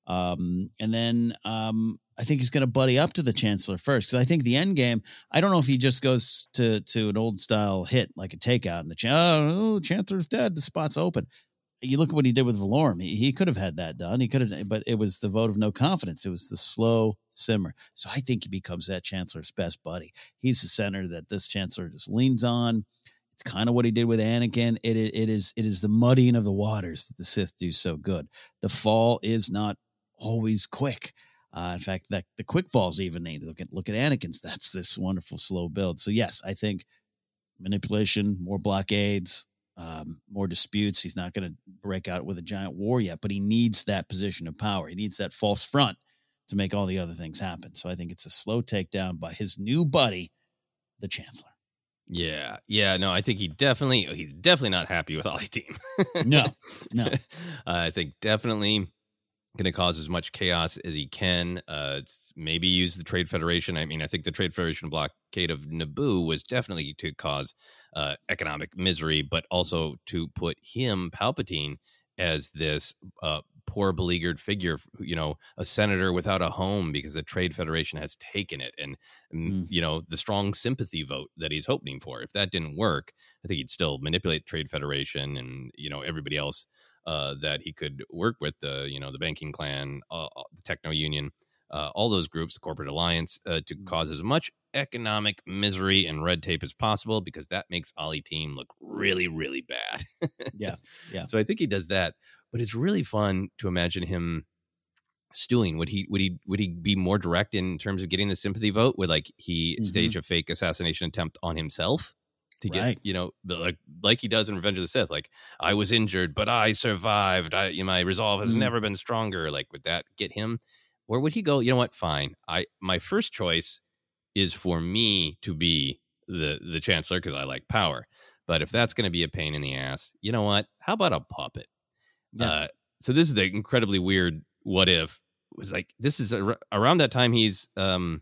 Um, and then um, I think he's going to buddy up to the Chancellor first, because I think the end game, I don't know if he just goes to, to an old style hit, like a takeout, and the Ch- oh, Chancellor's dead, the spot's open. You look at what he did with Valorum. He, he could have had that done. He could have, but it was the vote of no confidence. It was the slow simmer. So I think he becomes that Chancellor's best buddy. He's the center that this Chancellor just leans on. It's kind of what he did with Anakin. It, it, it is it is the muddying of the waters that the Sith do so good. The fall is not always quick. Uh, in fact, that the quick falls even need. Look at look at Anakin's. That's this wonderful slow build. So yes, I think manipulation, more blockades. Um, more disputes. He's not going to break out with a giant war yet, but he needs that position of power. He needs that false front to make all the other things happen. So I think it's a slow takedown by his new buddy, the Chancellor. Yeah, yeah, no, I think he definitely, he's definitely not happy with Ollie team. no, no. uh, I think definitely going to cause as much chaos as he can. Uh, maybe use the Trade Federation. I mean, I think the Trade Federation blockade of Naboo was definitely to cause uh, economic misery, but also to put him, Palpatine, as this uh, poor beleaguered figure, you know, a senator without a home because the Trade Federation has taken it. And, and mm. you know, the strong sympathy vote that he's hoping for. If that didn't work, I think he'd still manipulate Trade Federation and, you know, everybody else Uh, that he could work with, the you know the banking clan, uh, the techno union, uh, all those groups, the corporate alliance, uh, to mm-hmm. cause as much economic misery and red tape as possible, because that makes Ollie team look really, really bad. yeah, yeah. So I think he does that, but it's really fun to imagine him stewing. Would he would he would he be more direct in terms of getting the sympathy vote? Would like he mm-hmm. stage a fake assassination attempt on himself? To get, right. you know, like like he does in Revenge of the Sith, like, I was injured, but I survived. I, you know, my resolve has mm. never been stronger. Like, would that get him? Or would he go, you know what, fine. I My first choice is for me to be the, the Chancellor because I like power. But if that's going to be a pain in the ass, you know what? How about a puppet? Yeah. Uh, so this is the incredibly weird what if. It was like, this is a, around that time he's, um,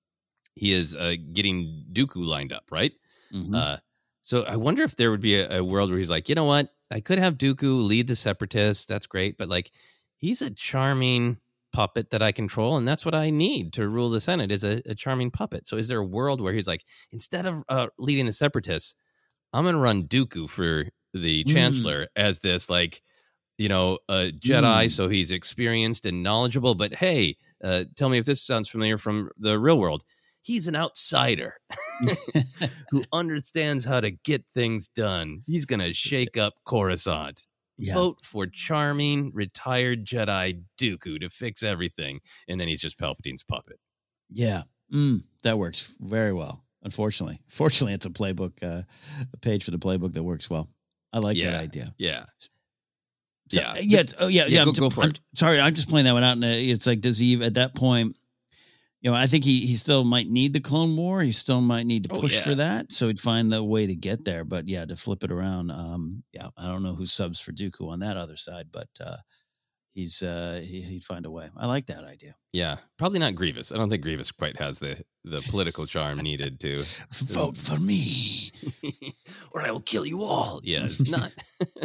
he is uh, getting Dooku lined up, right? Mm-hmm. Uh, so I wonder if there would be a, a world where he's like, you know what? I could have Dooku lead the Separatists. That's great. But like, he's a charming puppet that I control. And that's what I need to rule the Senate, is a, a charming puppet. So is there a world where he's like, instead of uh, leading the Separatists, I'm going to run Dooku for the mm. Chancellor as this, like, you know, a Jedi. Mm. So he's experienced and knowledgeable. But hey, uh, tell me if this sounds familiar from the real world. He's an outsider who understands how to get things done. He's going to shake up Coruscant. Yeah. Vote for charming, retired Jedi Dooku to fix everything. And then he's just Palpatine's puppet. Yeah, mm, that works very well. Unfortunately. Fortunately, it's a playbook, uh, a page for the playbook that works well. I like yeah. that idea. Yeah. So, yeah. Yeah. Oh, yeah. Yeah. yeah go, I'm, go for I'm, it. Sorry. I'm just playing that one out. And it's like, does he, at that point, you know, I think he, he still might need the Clone War. He still might need to push oh, yeah. for that. So he'd find the way to get there. But yeah, to flip it around. Um, yeah, I don't know who subs for Dooku on that other side, but uh, he's uh, he, he'd find a way. I like that idea. Yeah, probably not Grievous. I don't think Grievous quite has the, the political charm needed to vote for me, or I will kill you all. Yeah, it's not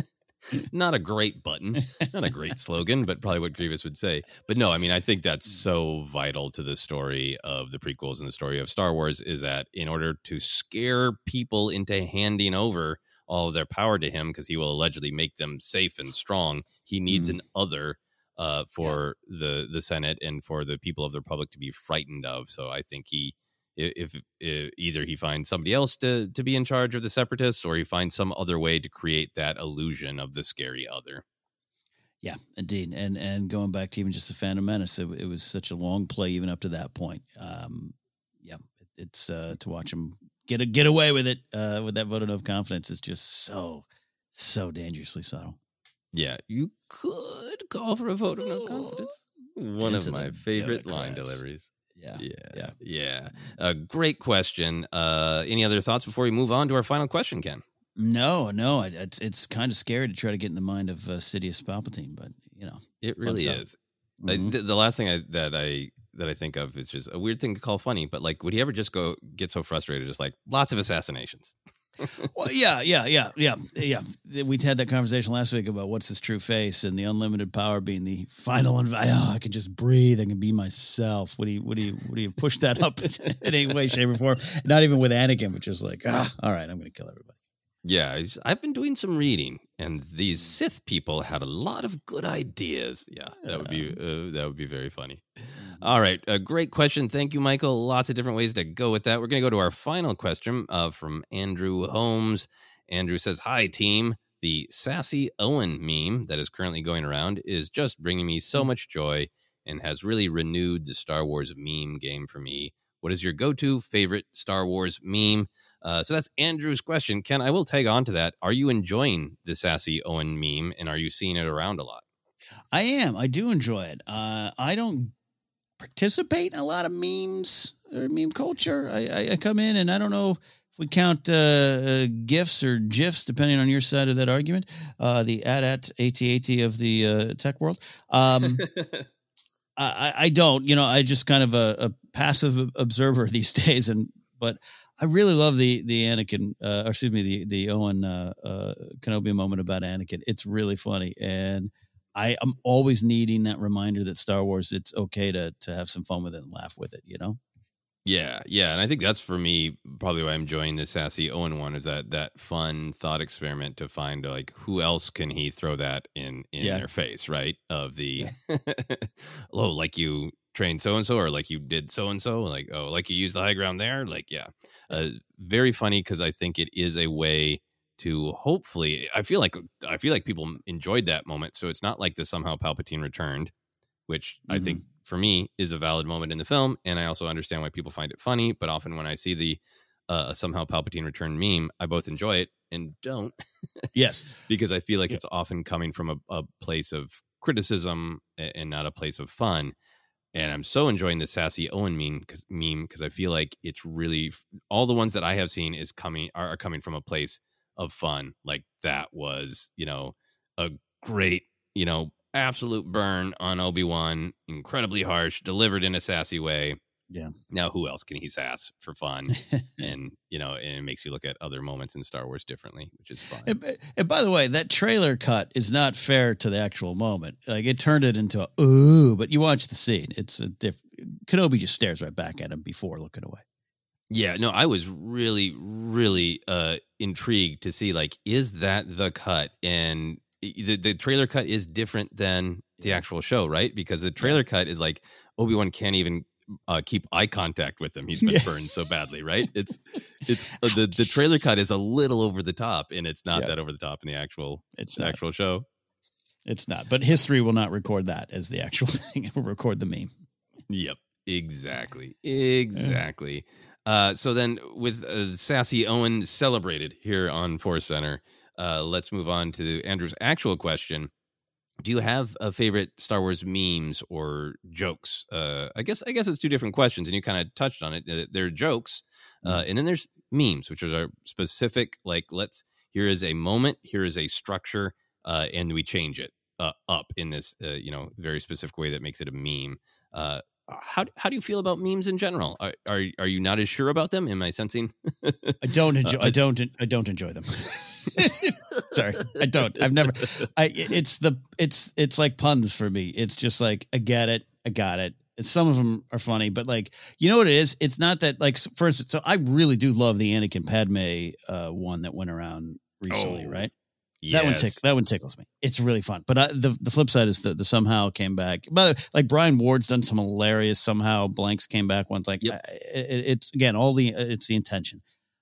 not a great button, not a great slogan, but probably what Grievous would say. But no, I mean, I think that's so vital to the story of the prequels and the story of Star Wars is that in order to scare people into handing over all of their power to him, because he will allegedly make them safe and strong, he needs mm. an other uh, for yeah. the, the Senate and for the people of the Republic to be frightened of. So I think he, if, if either he finds somebody else to, to be in charge of the Separatists, or he finds some other way to create that illusion of the scary other. Yeah, indeed. And and going back to even just the Phantom Menace, it, it was such a long play even up to that point. Um, yeah, it, it's uh, to watch him get a, get away with it uh, with that vote of no confidence is just so, so dangerously subtle. Yeah, you could call for a vote of no confidence. One Into of my favorite line deliveries. Yeah. Yeah. Yeah. Yeah. A great question. Uh, any other thoughts before we move on to our final question, Ken? No, no. It's, it's kind of scary to try to get in the mind of uh, Sidious Palpatine, but, you know. It really is. Mm-hmm. I, the, the last thing I, that I that I think of is just a weird thing to call funny, but, like, would he ever just go get so frustrated, just like, lots of assassinations? Well, yeah, yeah, yeah, yeah, yeah. We had that conversation last week about what's his true face and the unlimited power being the final. Inv- oh, I can just breathe. I can be myself. Would he? Would he? Would he push that up in any way, shape, or form? Not even with Anakin, which is like, ah, all right, I'm going to kill everybody. Yeah, I've been doing some reading, and these Sith people had a lot of good ideas. Yeah, that would be uh, that would be very funny. All right, a great question. Thank you, Michael. Lots of different ways to go with that. We're going to go to our final question uh, from Andrew Holmes. Andrew says, "Hi, team. The Sassy Owen meme that is currently going around is just bringing me so much joy and has really renewed the Star Wars meme game for me. What is your go-to favorite Star Wars meme?" Uh, so that's Andrew's question. Ken, I will tag on to that. Are you enjoying the Sassy Owen meme, and are you seeing it around a lot? I am. I do enjoy it. Uh, I don't participate in a lot of memes or meme culture. I, I, I come in, and I don't know if we count uh, uh, GIFs or GIFs, depending on your side of that argument, uh, the A T A T of the uh, tech world. Um I, I don't, you know, I just kind of a, a passive observer these days. And, but I really love the, the Anakin, uh, or excuse me, the, the Owen, uh, uh, Kenobi moment about Anakin. It's really funny. And I am always needing that reminder that Star Wars, it's okay to, to have some fun with it and laugh with it, you know? Yeah, yeah, and I think that's for me probably why I'm enjoying the Sassy Owen one is that that fun thought experiment to find like who else can he throw that in in yeah. their face, right? Of the yeah. oh, like you trained so and so, or like you did so and so, like oh, like you used the high ground there, like yeah, uh, very funny because I think it is a way to hopefully. I feel like I feel like people enjoyed that moment, so it's not like the somehow Palpatine returned, which mm-hmm. I think. For me, is a valid moment in the film, and I also understand why people find it funny, but often when I see the uh, somehow Palpatine return meme, I both enjoy it and don't. Yes. Because I feel like yeah. it's often coming from a, a place of criticism and not a place of fun. And I'm so enjoying the Sassy Owen meme because meme, because I feel like it's really, all the ones that I have seen is coming are, are coming from a place of fun. Like that was, you know, a great, you know, absolute burn on Obi-Wan, incredibly harsh, delivered in a sassy way. Yeah. Now, who else can he sass for fun? And, you know, and it makes you look at other moments in Star Wars differently, which is fun. And, and by the way, that trailer cut is not fair to the actual moment. Like it turned it into a, ooh, but you watch the scene. It's a diff. Kenobi just stares right back at him before looking away. Yeah, no, I was really, really uh, intrigued to see, like, is that the cut? And The, the trailer cut is different than the actual show, right? Because the trailer yeah. cut is like Obi-Wan can't even uh, keep eye contact with him. He's been yeah. burned so badly, right? It's it's uh, the the trailer cut is a little over the top, and it's not yeah. that over the top in the actual it's the actual show. It's not, but history will not record that as the actual thing. It will record the meme. Yep, exactly, exactly. Yeah. Uh, so then, with uh, Sassy Owen celebrated here on Force Center. Uh, let's move on to Andrew's actual question. Do you have a favorite Star Wars memes or jokes? Uh, I guess I guess it's two different questions, and you kind of touched on it. Uh, there are jokes, uh, and then there's memes, which are specific. Like, let's here is a moment, here is a structure, uh, and we change it. uh, up in this, uh, you know, very specific way that makes it a meme. Uh, how how do you feel about memes in general? Are are, are you not as sure about them? Am I sensing? I don't enjoy. I don't. I don't enjoy them. Sorry, I don't. I've never. I. It's the. It's it's like puns for me. It's just like I get it. I got it. Some of them are funny, but like you know what it is. It's not that like for instance. So I really do love the Anakin Padme uh, one that went around recently, oh, right? Yes. That one tick, that one tickles me. It's really fun. But I, the the flip side is the, the somehow came back. But like Brian Ward's done some hilarious somehow blanks came back ones. Like yep. it, it's again all the it's the intention.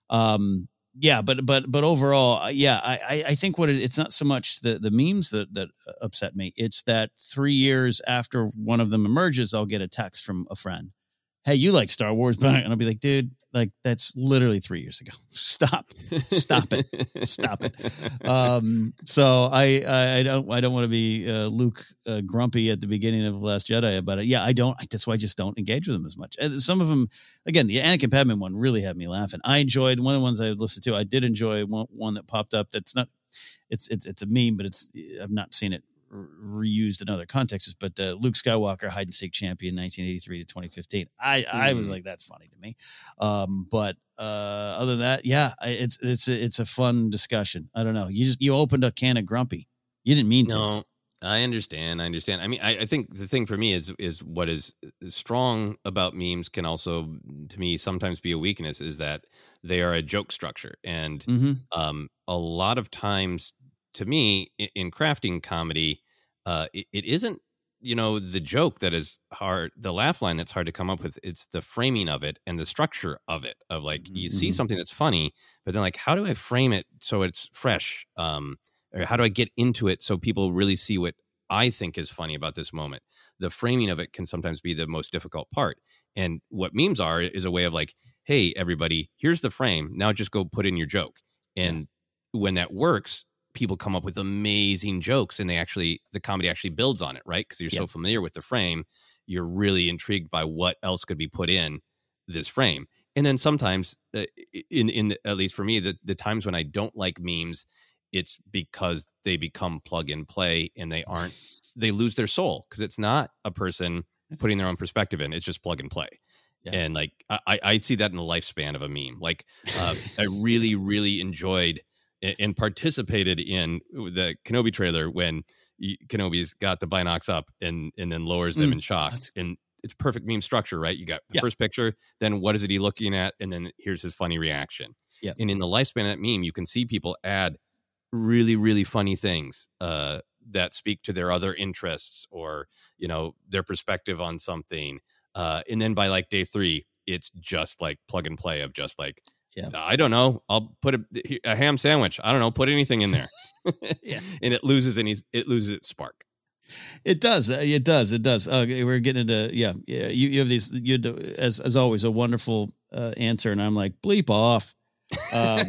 Um, yeah, but but but overall, yeah, I I think what it, it's not so much the the memes that that upset me. It's that three years after one of them emerges, I'll get a text from a friend. Hey, you like Star Wars? And I'll be like, dude, like that's literally three years ago. Stop, stop it, stop it. Um, so I, I, I don't, I don't want to be uh, Luke uh, grumpy at the beginning of Last Jedi about it. Yeah, I don't. That's why I just don't engage with them as much. And some of them, again, the Anakin Padme one really had me laughing. I enjoyed one of the ones I listened to. I did enjoy one, one that popped up. That's not, it's, it's, it's a meme, but it's, I've not seen it reused in other contexts, but uh, Luke Skywalker hide and seek champion nineteen eighty-three to twenty fifteen. I, mm. I was like, that's funny to me. Um, but uh, other than that, yeah, it's it's a, it's a fun discussion. I don't know. You just you opened a can of grumpy. You didn't mean to. No, I understand. I understand. I mean, I, I think the thing for me is is what is strong about memes can also, to me, sometimes be a weakness is that they are a joke structure, and mm-hmm. um, a lot of times, to me, in, in crafting comedy. Uh, it, it isn't, you know, the joke that is hard, the laugh line that's hard to come up with. It's the framing of it and the structure of it. Of like, you mm-hmm. see something that's funny, but then like, how do I frame it so it's fresh? Um, or how do I get into it so people really see what I think is funny about this moment? The framing of it can sometimes be the most difficult part. And what memes are is a way of like, hey, everybody, here's the frame. Now just go put in your joke. And yeah. when that works, people come up with amazing jokes and they actually, the comedy actually builds on it, right? Because you're yep. so familiar with the frame, you're really intrigued by what else could be put in this frame. And then sometimes, uh, in in the, at least for me, the, the times when I don't like memes, it's because they become plug and play and they aren't, they lose their soul because it's not a person putting their own perspective in. It's just plug and play. Yeah. And like, I, I see that in the lifespan of a meme. Like uh, I really, really enjoyed and participated in the Kenobi trailer when Kenobi's got the binocs up and and then lowers them mm. in shock. And it's perfect meme structure, right? You got the yeah. first picture, then what is it he looking at? And then here's his funny reaction. Yeah. And in the lifespan of that meme, you can see people add really, really funny things uh, that speak to their other interests or, you know, their perspective on something. Uh, and then by like day three, it's just like plug and play of just like, yeah. I don't know. I'll put a, a ham sandwich. I don't know. Put anything in there. yeah. And it loses any, it loses its spark. It does. It does. It does. Uh, we're getting into, yeah. yeah. You, you have these, you as, as always, a wonderful uh, answer. And I'm like, bleep off. Um,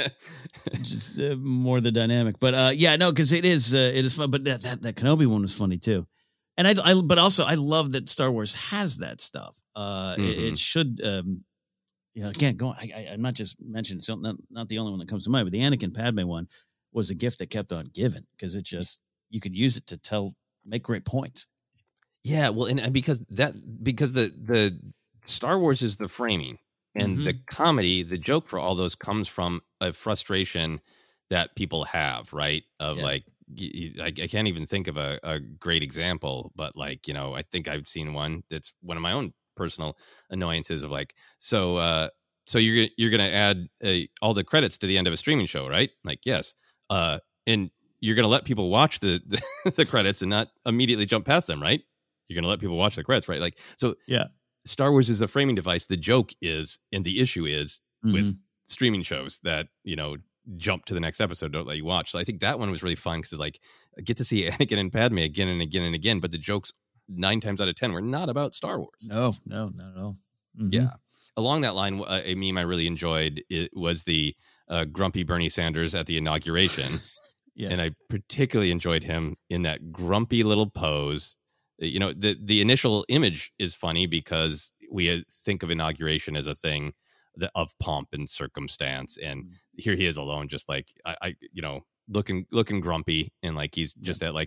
just uh, more the dynamic, but uh, yeah, no, cause it is, uh, it is fun, but that, that, that Kenobi one was funny too. And I, I, but also I love that Star Wars has that stuff. Uh, mm-hmm. it, it should, um, you know, again, going. I, I, I'm not just mentioning. So not, not the only one that comes to mind, but the Anakin Padme one was a gift that kept on giving because it just you could use it to tell, make great points. Yeah, well, and, and because that because the the Star Wars is the framing and mm-hmm. the comedy, the joke for all those comes from a frustration that people have, right? Of yeah. like, I, I can't even think of a, a great example, but like, you know, I think I've seen one that's one of my own personal annoyances of like, so uh so you're you're gonna add uh, all the credits to the end of a streaming show, right? Like, yes, uh and you're gonna let people watch the the, the credits and not immediately jump past them, right? You're gonna let people watch the credits, right? Like, so yeah, Star Wars is a framing device. The joke is, and the issue is mm-hmm. with streaming shows that, you know, jump to the next episode, don't let you watch. So I think that one was really fun because it's like I get to see Anakin and Padme again and again and again, but the jokes nine times out of ten were not about Star Wars. No, no, not at all. Mm-hmm. Yeah. Along that line, uh, a meme I really enjoyed it was the uh, grumpy Bernie Sanders at the inauguration. Yes. And I particularly enjoyed him in that grumpy little pose. You know, the, the initial image is funny because we think of inauguration as a thing that, of pomp and circumstance. And mm-hmm. here he is alone, just like, I, I, you know, looking looking grumpy and like he's just yeah. at like a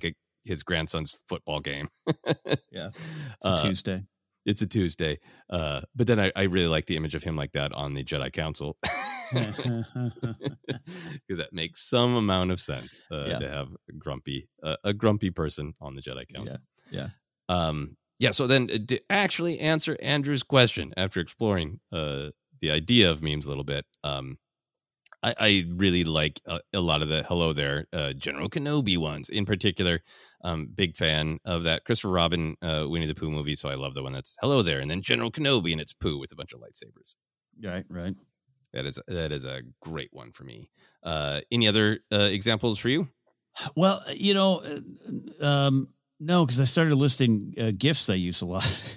his grandson's football game. Yeah, it's a uh, Tuesday. It's a Tuesday. Uh, but then I, I really like the image of him like that on the Jedi Council. Because that makes some amount of sense uh, yeah. to have a grumpy, uh, a grumpy person on the Jedi Council. Yeah. Yeah. Um, yeah. So then to actually answer Andrew's question after exploring uh, the idea of memes a little bit, um, I, I really like a, a lot of the hello there, uh, General Kenobi ones in particular. Um, big fan of that Christopher Robin uh, Winnie the Pooh movie. So I love the one that's hello there. And then General Kenobi and it's Pooh with a bunch of lightsabers. Right, right. That is that is a great one for me. Uh, any other uh, examples for you? Well, you know, um, no, because I started listing uh, GIFs I use a lot.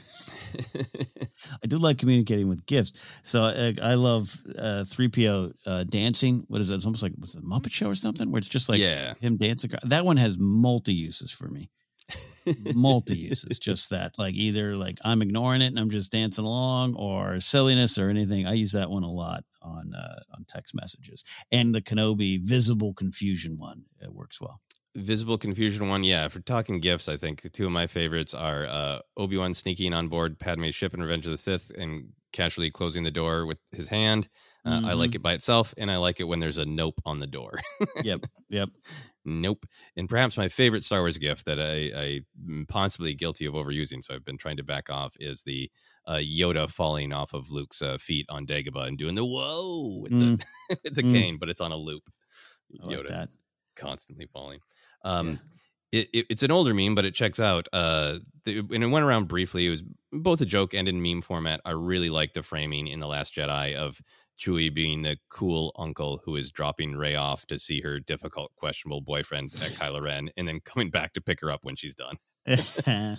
I do like communicating with GIFs. So uh, I love uh, three P O uh, dancing. What is it? It's almost like what's it, Muppet Show or something, where it's just like yeah. him dancing. That one has multi-uses for me. Multi-uses, just that. Like either like I'm ignoring it and I'm just dancing along, or silliness or anything. I use that one a lot on uh, on text messages. And the Kenobi visible confusion one, it works well. Visible confusion one, yeah. For talking GIFs, I think the two of my favorites are uh, Obi-Wan sneaking on board Padme's ship in Revenge of the Sith and casually closing the door with his hand. Uh, mm-hmm. I like it by itself, and I like it when there's a nope on the door. Yep, yep. Nope. And perhaps my favorite Star Wars GIF that I, I'm possibly guilty of overusing, so I've been trying to back off, is the uh, Yoda falling off of Luke's uh, feet on Dagobah and doing the whoa with mm. the, with the mm. cane, but it's on a loop. I like Yoda that. Constantly falling. Um, yeah. it, it, it's an older meme, but it checks out. Uh, the, and it went around briefly. It was both a joke and in meme format. I really like the framing in The Last Jedi of Chewie being the cool uncle who is dropping Rey off to see her difficult, questionable boyfriend at Kylo Ren, and then coming back to pick her up when she's done. That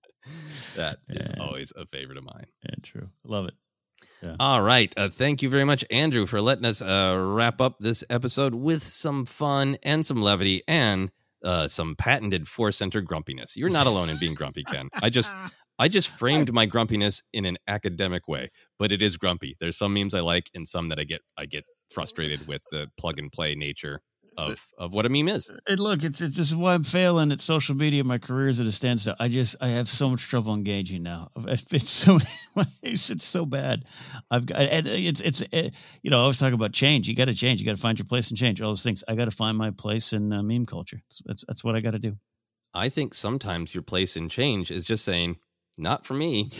is yeah. always a favorite of mine. Yeah, true. Love it. Yeah. All right. Uh, thank you very much, Andrew, for letting us uh, wrap up this episode with some fun and some levity and uh, some patented Force Center grumpiness. You're not alone in being grumpy, Ken. I just I just framed my grumpiness in an academic way, but it is grumpy. There's some memes I like and some that I get I get frustrated with the plug and play nature of, of what a meme is. And look, it's, it's this is why I'm failing at social media. My career is at a standstill. I just I have so much trouble engaging now. It's so it's so bad. I've got and it's it's it, you know I was talking about change. You got to change. You got to find your place and change all those things. I got to find my place in uh, meme culture. That's that's what I got to do. I think sometimes your place in change is just saying, not for me.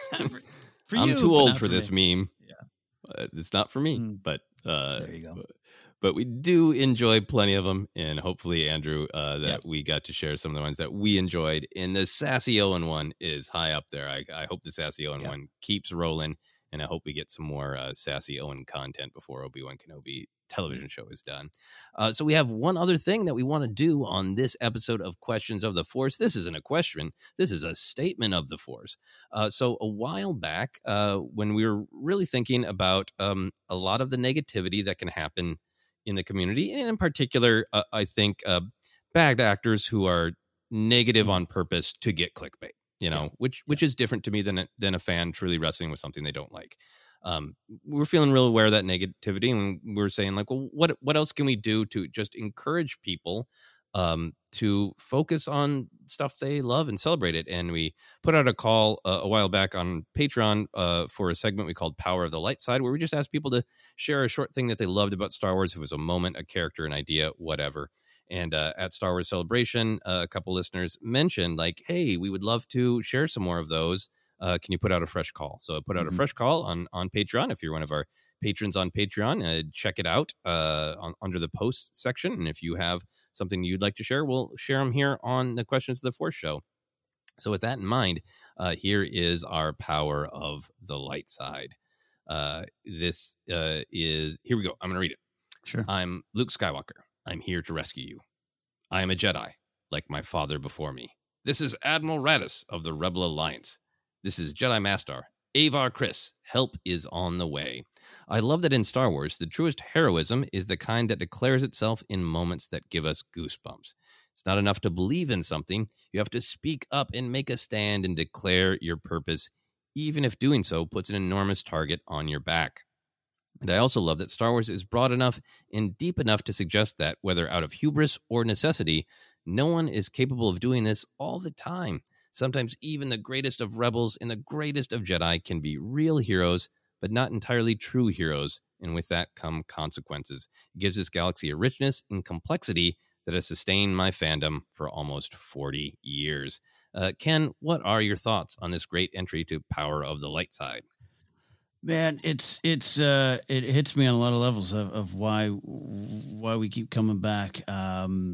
for I'm you, too old for, for this me. meme. Yeah, uh, it's not for me. Mm. But uh, there you go. But, but we do enjoy plenty of them, and hopefully, Andrew, uh, that yep. we got to share some of the ones that we enjoyed. And the Sassy Owen one is high up there. I, I hope the Sassy Owen yep. one keeps rolling, and I hope we get some more uh, Sassy Owen content before Obi-Wan Kenobi television show is done. Uh, so we have one other thing that we want to do on this episode of Questions of the Force. This isn't a question. This is a statement of the Force. Uh, so a while back, uh, when we were really thinking about um, a lot of the negativity that can happen in the community, and in particular, uh, I think uh, bad actors who are negative on purpose to get clickbait, you know, yeah. which which is different to me than a, than a fan truly wrestling with something they don't like. Um, we're feeling real aware of that negativity, and we're saying like, well, what what else can we do to just encourage people um, to focus on stuff they love and celebrate it? And we put out a call uh, a while back on Patreon uh, for a segment we called Power of the Light Side, where we just asked people to share a short thing that they loved about Star Wars. If it was a moment, a character, an idea, whatever. And uh, at Star Wars Celebration, uh, a couple listeners mentioned like, hey, we would love to share some more of those. Uh, can you put out a fresh call? So I put out mm-hmm. a fresh call on, on Patreon. If you're one of our patrons on Patreon, uh, check it out uh, on, under the post section. And if you have something you'd like to share, we'll share them here on the Questions of the Force show. So with that in mind, uh, here is our Power of the Light Side. Uh, this uh, is, here we go. I'm going to read it. Sure. I'm Luke Skywalker. I'm here to rescue you. I am a Jedi, like my father before me. This is Admiral Raddus of the Rebel Alliance. This is Jedi Master Avar Kriss. Help is on the way. I love that in Star Wars, the truest heroism is the kind that declares itself in moments that give us goosebumps. It's not enough to believe in something. You have to speak up and make a stand and declare your purpose, even if doing so puts an enormous target on your back. And I also love that Star Wars is broad enough and deep enough to suggest that, whether out of hubris or necessity, no one is capable of doing this all the time. Sometimes even the greatest of rebels and the greatest of Jedi can be real heroes, but not entirely true heroes, and with that come consequences. It gives this galaxy a richness and complexity that has sustained my fandom for almost forty years. Uh, Ken, what are your thoughts on this great entry to Power of the Light Side? Man, it's it's uh, it hits me on a lot of levels of, of why why we keep coming back, um,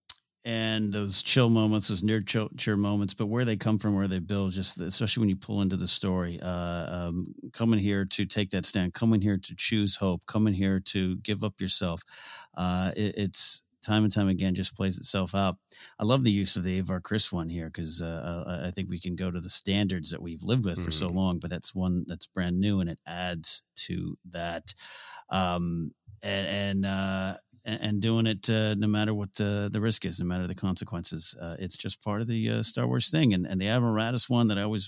and those chill moments, those near chill, chill moments. But where they come from, where they build, just especially when you pull into the story, uh, um, coming here to take that stand, coming here to choose hope, coming here to give up yourself. Uh, it, it's time and time again just plays itself out. I love the use of the Avar Kriss one here because uh, I think we can go to the standards that we've lived with mm-hmm. for so long, but that's one that's brand new and it adds to that. Um, and and, uh, and doing it uh, no matter what the, the risk is, no matter the consequences. Uh, it's just part of the uh, Star Wars thing. And, and the Admiral Raddus one that I always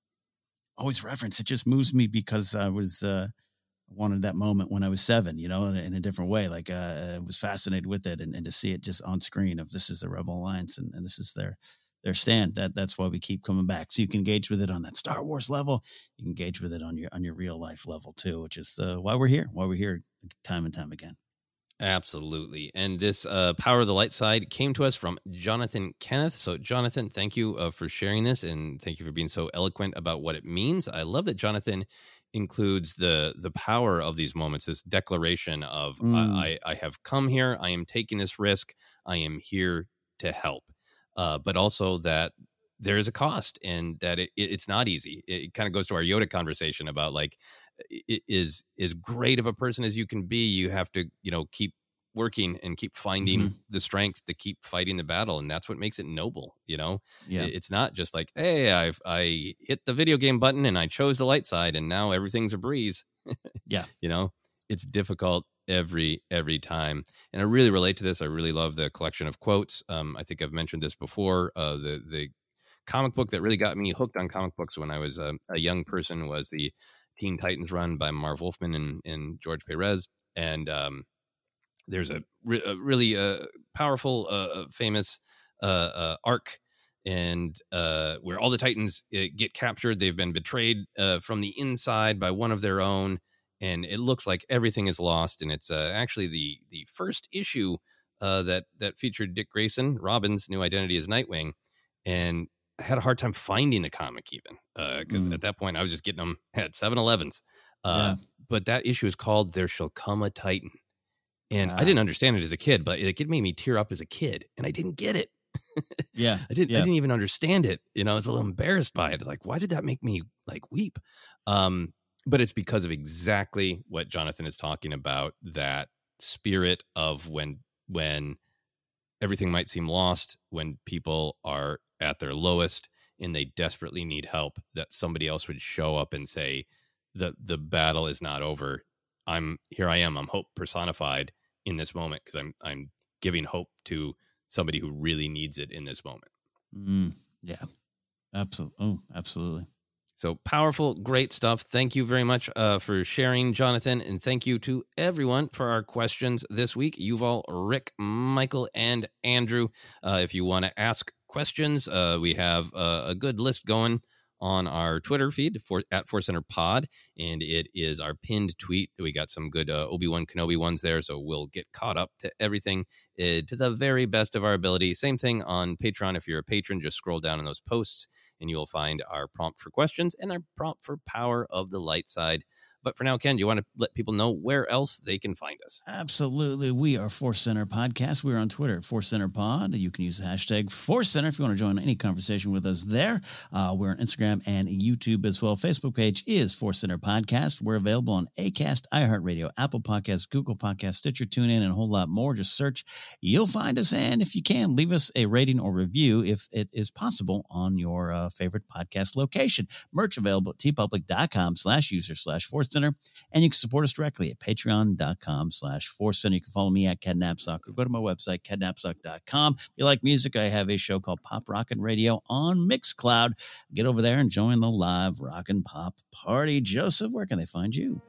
always reference, it just moves me because I was uh, wanted that moment when I was seven, you know, in a, in a different way. Like uh, I was fascinated with it, and, and to see it just on screen of this is the Rebel Alliance and, and this is their their stand. That that's why we keep coming back. So you can engage with it on that Star Wars level. You can engage with it on your on your real life level too, which is uh, why we're here. Why we're here time and time again. Absolutely. And this uh, Power of the Light Side came to us from Jonathan Kenneth. So, Jonathan, thank you uh, for sharing this, and thank you for being so eloquent about what it means. I love that Jonathan includes the the power of these moments, this declaration of mm. I, I have come here, I am taking this risk, I am here to help, uh, but also that there is a cost and that it, it, it's not easy. It, it kind of goes to our Yoda conversation about like, it is as great of a person as you can be, you have to, you know, keep working and keep finding mm-hmm. the strength to keep fighting the battle, and that's what makes it noble. You know, yeah. It's not just like, hey, I've I hit the video game button and I chose the light side, and now everything's a breeze. Yeah, you know, it's difficult every every time, and I really relate to this. I really love the collection of quotes. Um, I think I've mentioned this before. Uh, the the comic book that really got me hooked on comic books when I was a, a young person was the Teen Titans run by Marv Wolfman and, and George Perez, and um, there's a, re- a really uh, powerful, uh, famous uh, uh, arc, and uh, where all the Titans uh, get captured. They've been betrayed uh, from the inside by one of their own, and it looks like everything is lost. And it's uh, actually the the first issue uh, that that featured Dick Grayson, Robin's new identity as Nightwing, and I had a hard time finding the comic even because uh, mm. at that point I was just getting them at seven elevens. Uh, yeah. But that issue is called There Shall Come a Titan. And ah. I didn't understand it as a kid, but it, it made me tear up as a kid, and I didn't get it. yeah. I didn't, yeah. I didn't even understand it. You know, I was a little embarrassed by it. Like, why did that make me like weep? Um, but it's because of exactly what Jonathan is talking about, that spirit of when, when everything might seem lost, when people are at their lowest and they desperately need help, that somebody else would show up and say, the, the battle is not over. I'm here. I am. I'm hope personified in this moment because I'm I'm giving hope to somebody who really needs it in this moment. Mm, yeah, absolutely. Oh, absolutely. So powerful, great stuff. Thank you very much uh, for sharing, Jonathan, and thank you to everyone for our questions this week. Yuval, Rick, Michael, and Andrew. Uh, if you want to ask questions, uh, we have uh, a good list going on our Twitter feed for at Force Center Pod, and it is our pinned tweet. We got some good uh, Obi-Wan Kenobi ones there, so we'll get caught up to everything uh, to the very best of our ability. Same thing on Patreon. If you're a patron, just scroll down in those posts, and you will find our prompt for questions and our prompt for Power of the Light Side. But for now, Ken, do you want to let people know where else they can find us? Absolutely. We are Force Center Podcast. We're on Twitter at Force Center Pod. You can use the hashtag Force Center if you want to join any conversation with us there. Uh, we're on Instagram and YouTube as well. Facebook page is Force Center Podcast. We're available on Acast, iHeartRadio, Apple Podcasts, Google Podcasts, Stitcher, TuneIn, and a whole lot more. Just search. You'll find us. And if you can, leave us a rating or review if it is possible on your uh, favorite podcast location. Merch available at tpublic.com slash user slash Force Center, and you can support us directly at patreon.com slash Force Center. You can follow me at Ken Napzok or go to my website, ken napzok dot com. If you like music, I have a show called Pop Rockin' Radio on Mixcloud. Get over there and join the live rock and pop party. Joseph, where can they find you?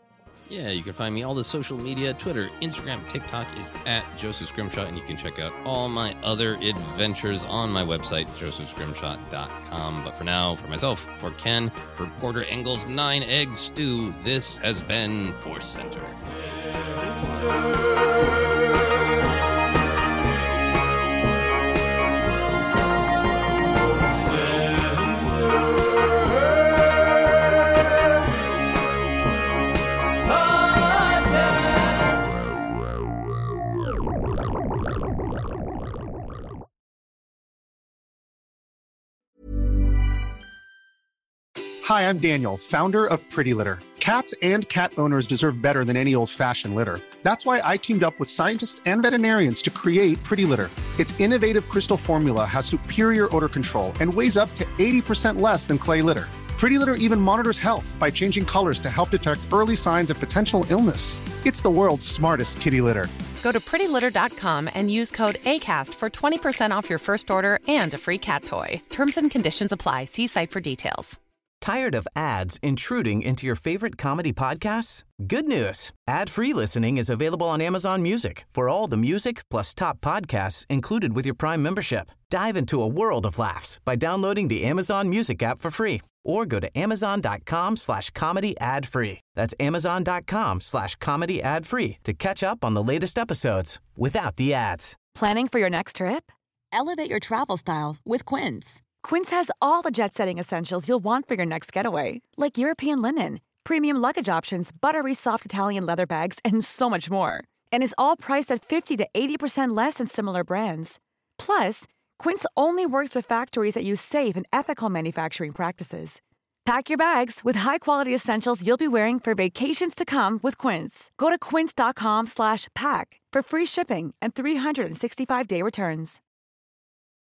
Yeah, you can find me all the social media, Twitter, Instagram, TikTok is at Joseph Scrimshaw, and you can check out all my other adventures on my website, joseph scrimshaw dot com. But for now, for myself, for Ken, for Porter Engel's Nine Egg Stew, this has been Force Center. Hi, I'm Daniel, founder of Pretty Litter. Cats and cat owners deserve better than any old-fashioned litter. That's why I teamed up with scientists and veterinarians to create Pretty Litter. Its innovative crystal formula has superior odor control and weighs up to eighty percent less than clay litter. Pretty Litter even monitors health by changing colors to help detect early signs of potential illness. It's the world's smartest kitty litter. Go to pretty litter dot com and use code ACAST for twenty percent off your first order and a free cat toy. Terms and conditions apply. See site for details. Tired of ads intruding into your favorite comedy podcasts? Good news. Ad-free listening is available on Amazon Music for all the music plus top podcasts included with your Prime membership. Dive into a world of laughs by downloading the Amazon Music app for free or go to amazon.com slash comedy ad free. That's amazon.com slash comedy ad free to catch up on the latest episodes without the ads. Planning for your next trip? Elevate your travel style with Quince. Quince has all the jet-setting essentials you'll want for your next getaway, like European linen, premium luggage options, buttery soft Italian leather bags, and so much more. And is all priced at fifty to eighty percent less than similar brands. Plus, Quince only works with factories that use safe and ethical manufacturing practices. Pack your bags with high-quality essentials you'll be wearing for vacations to come with Quince. Go to quince.com slash pack for free shipping and three sixty-five day returns.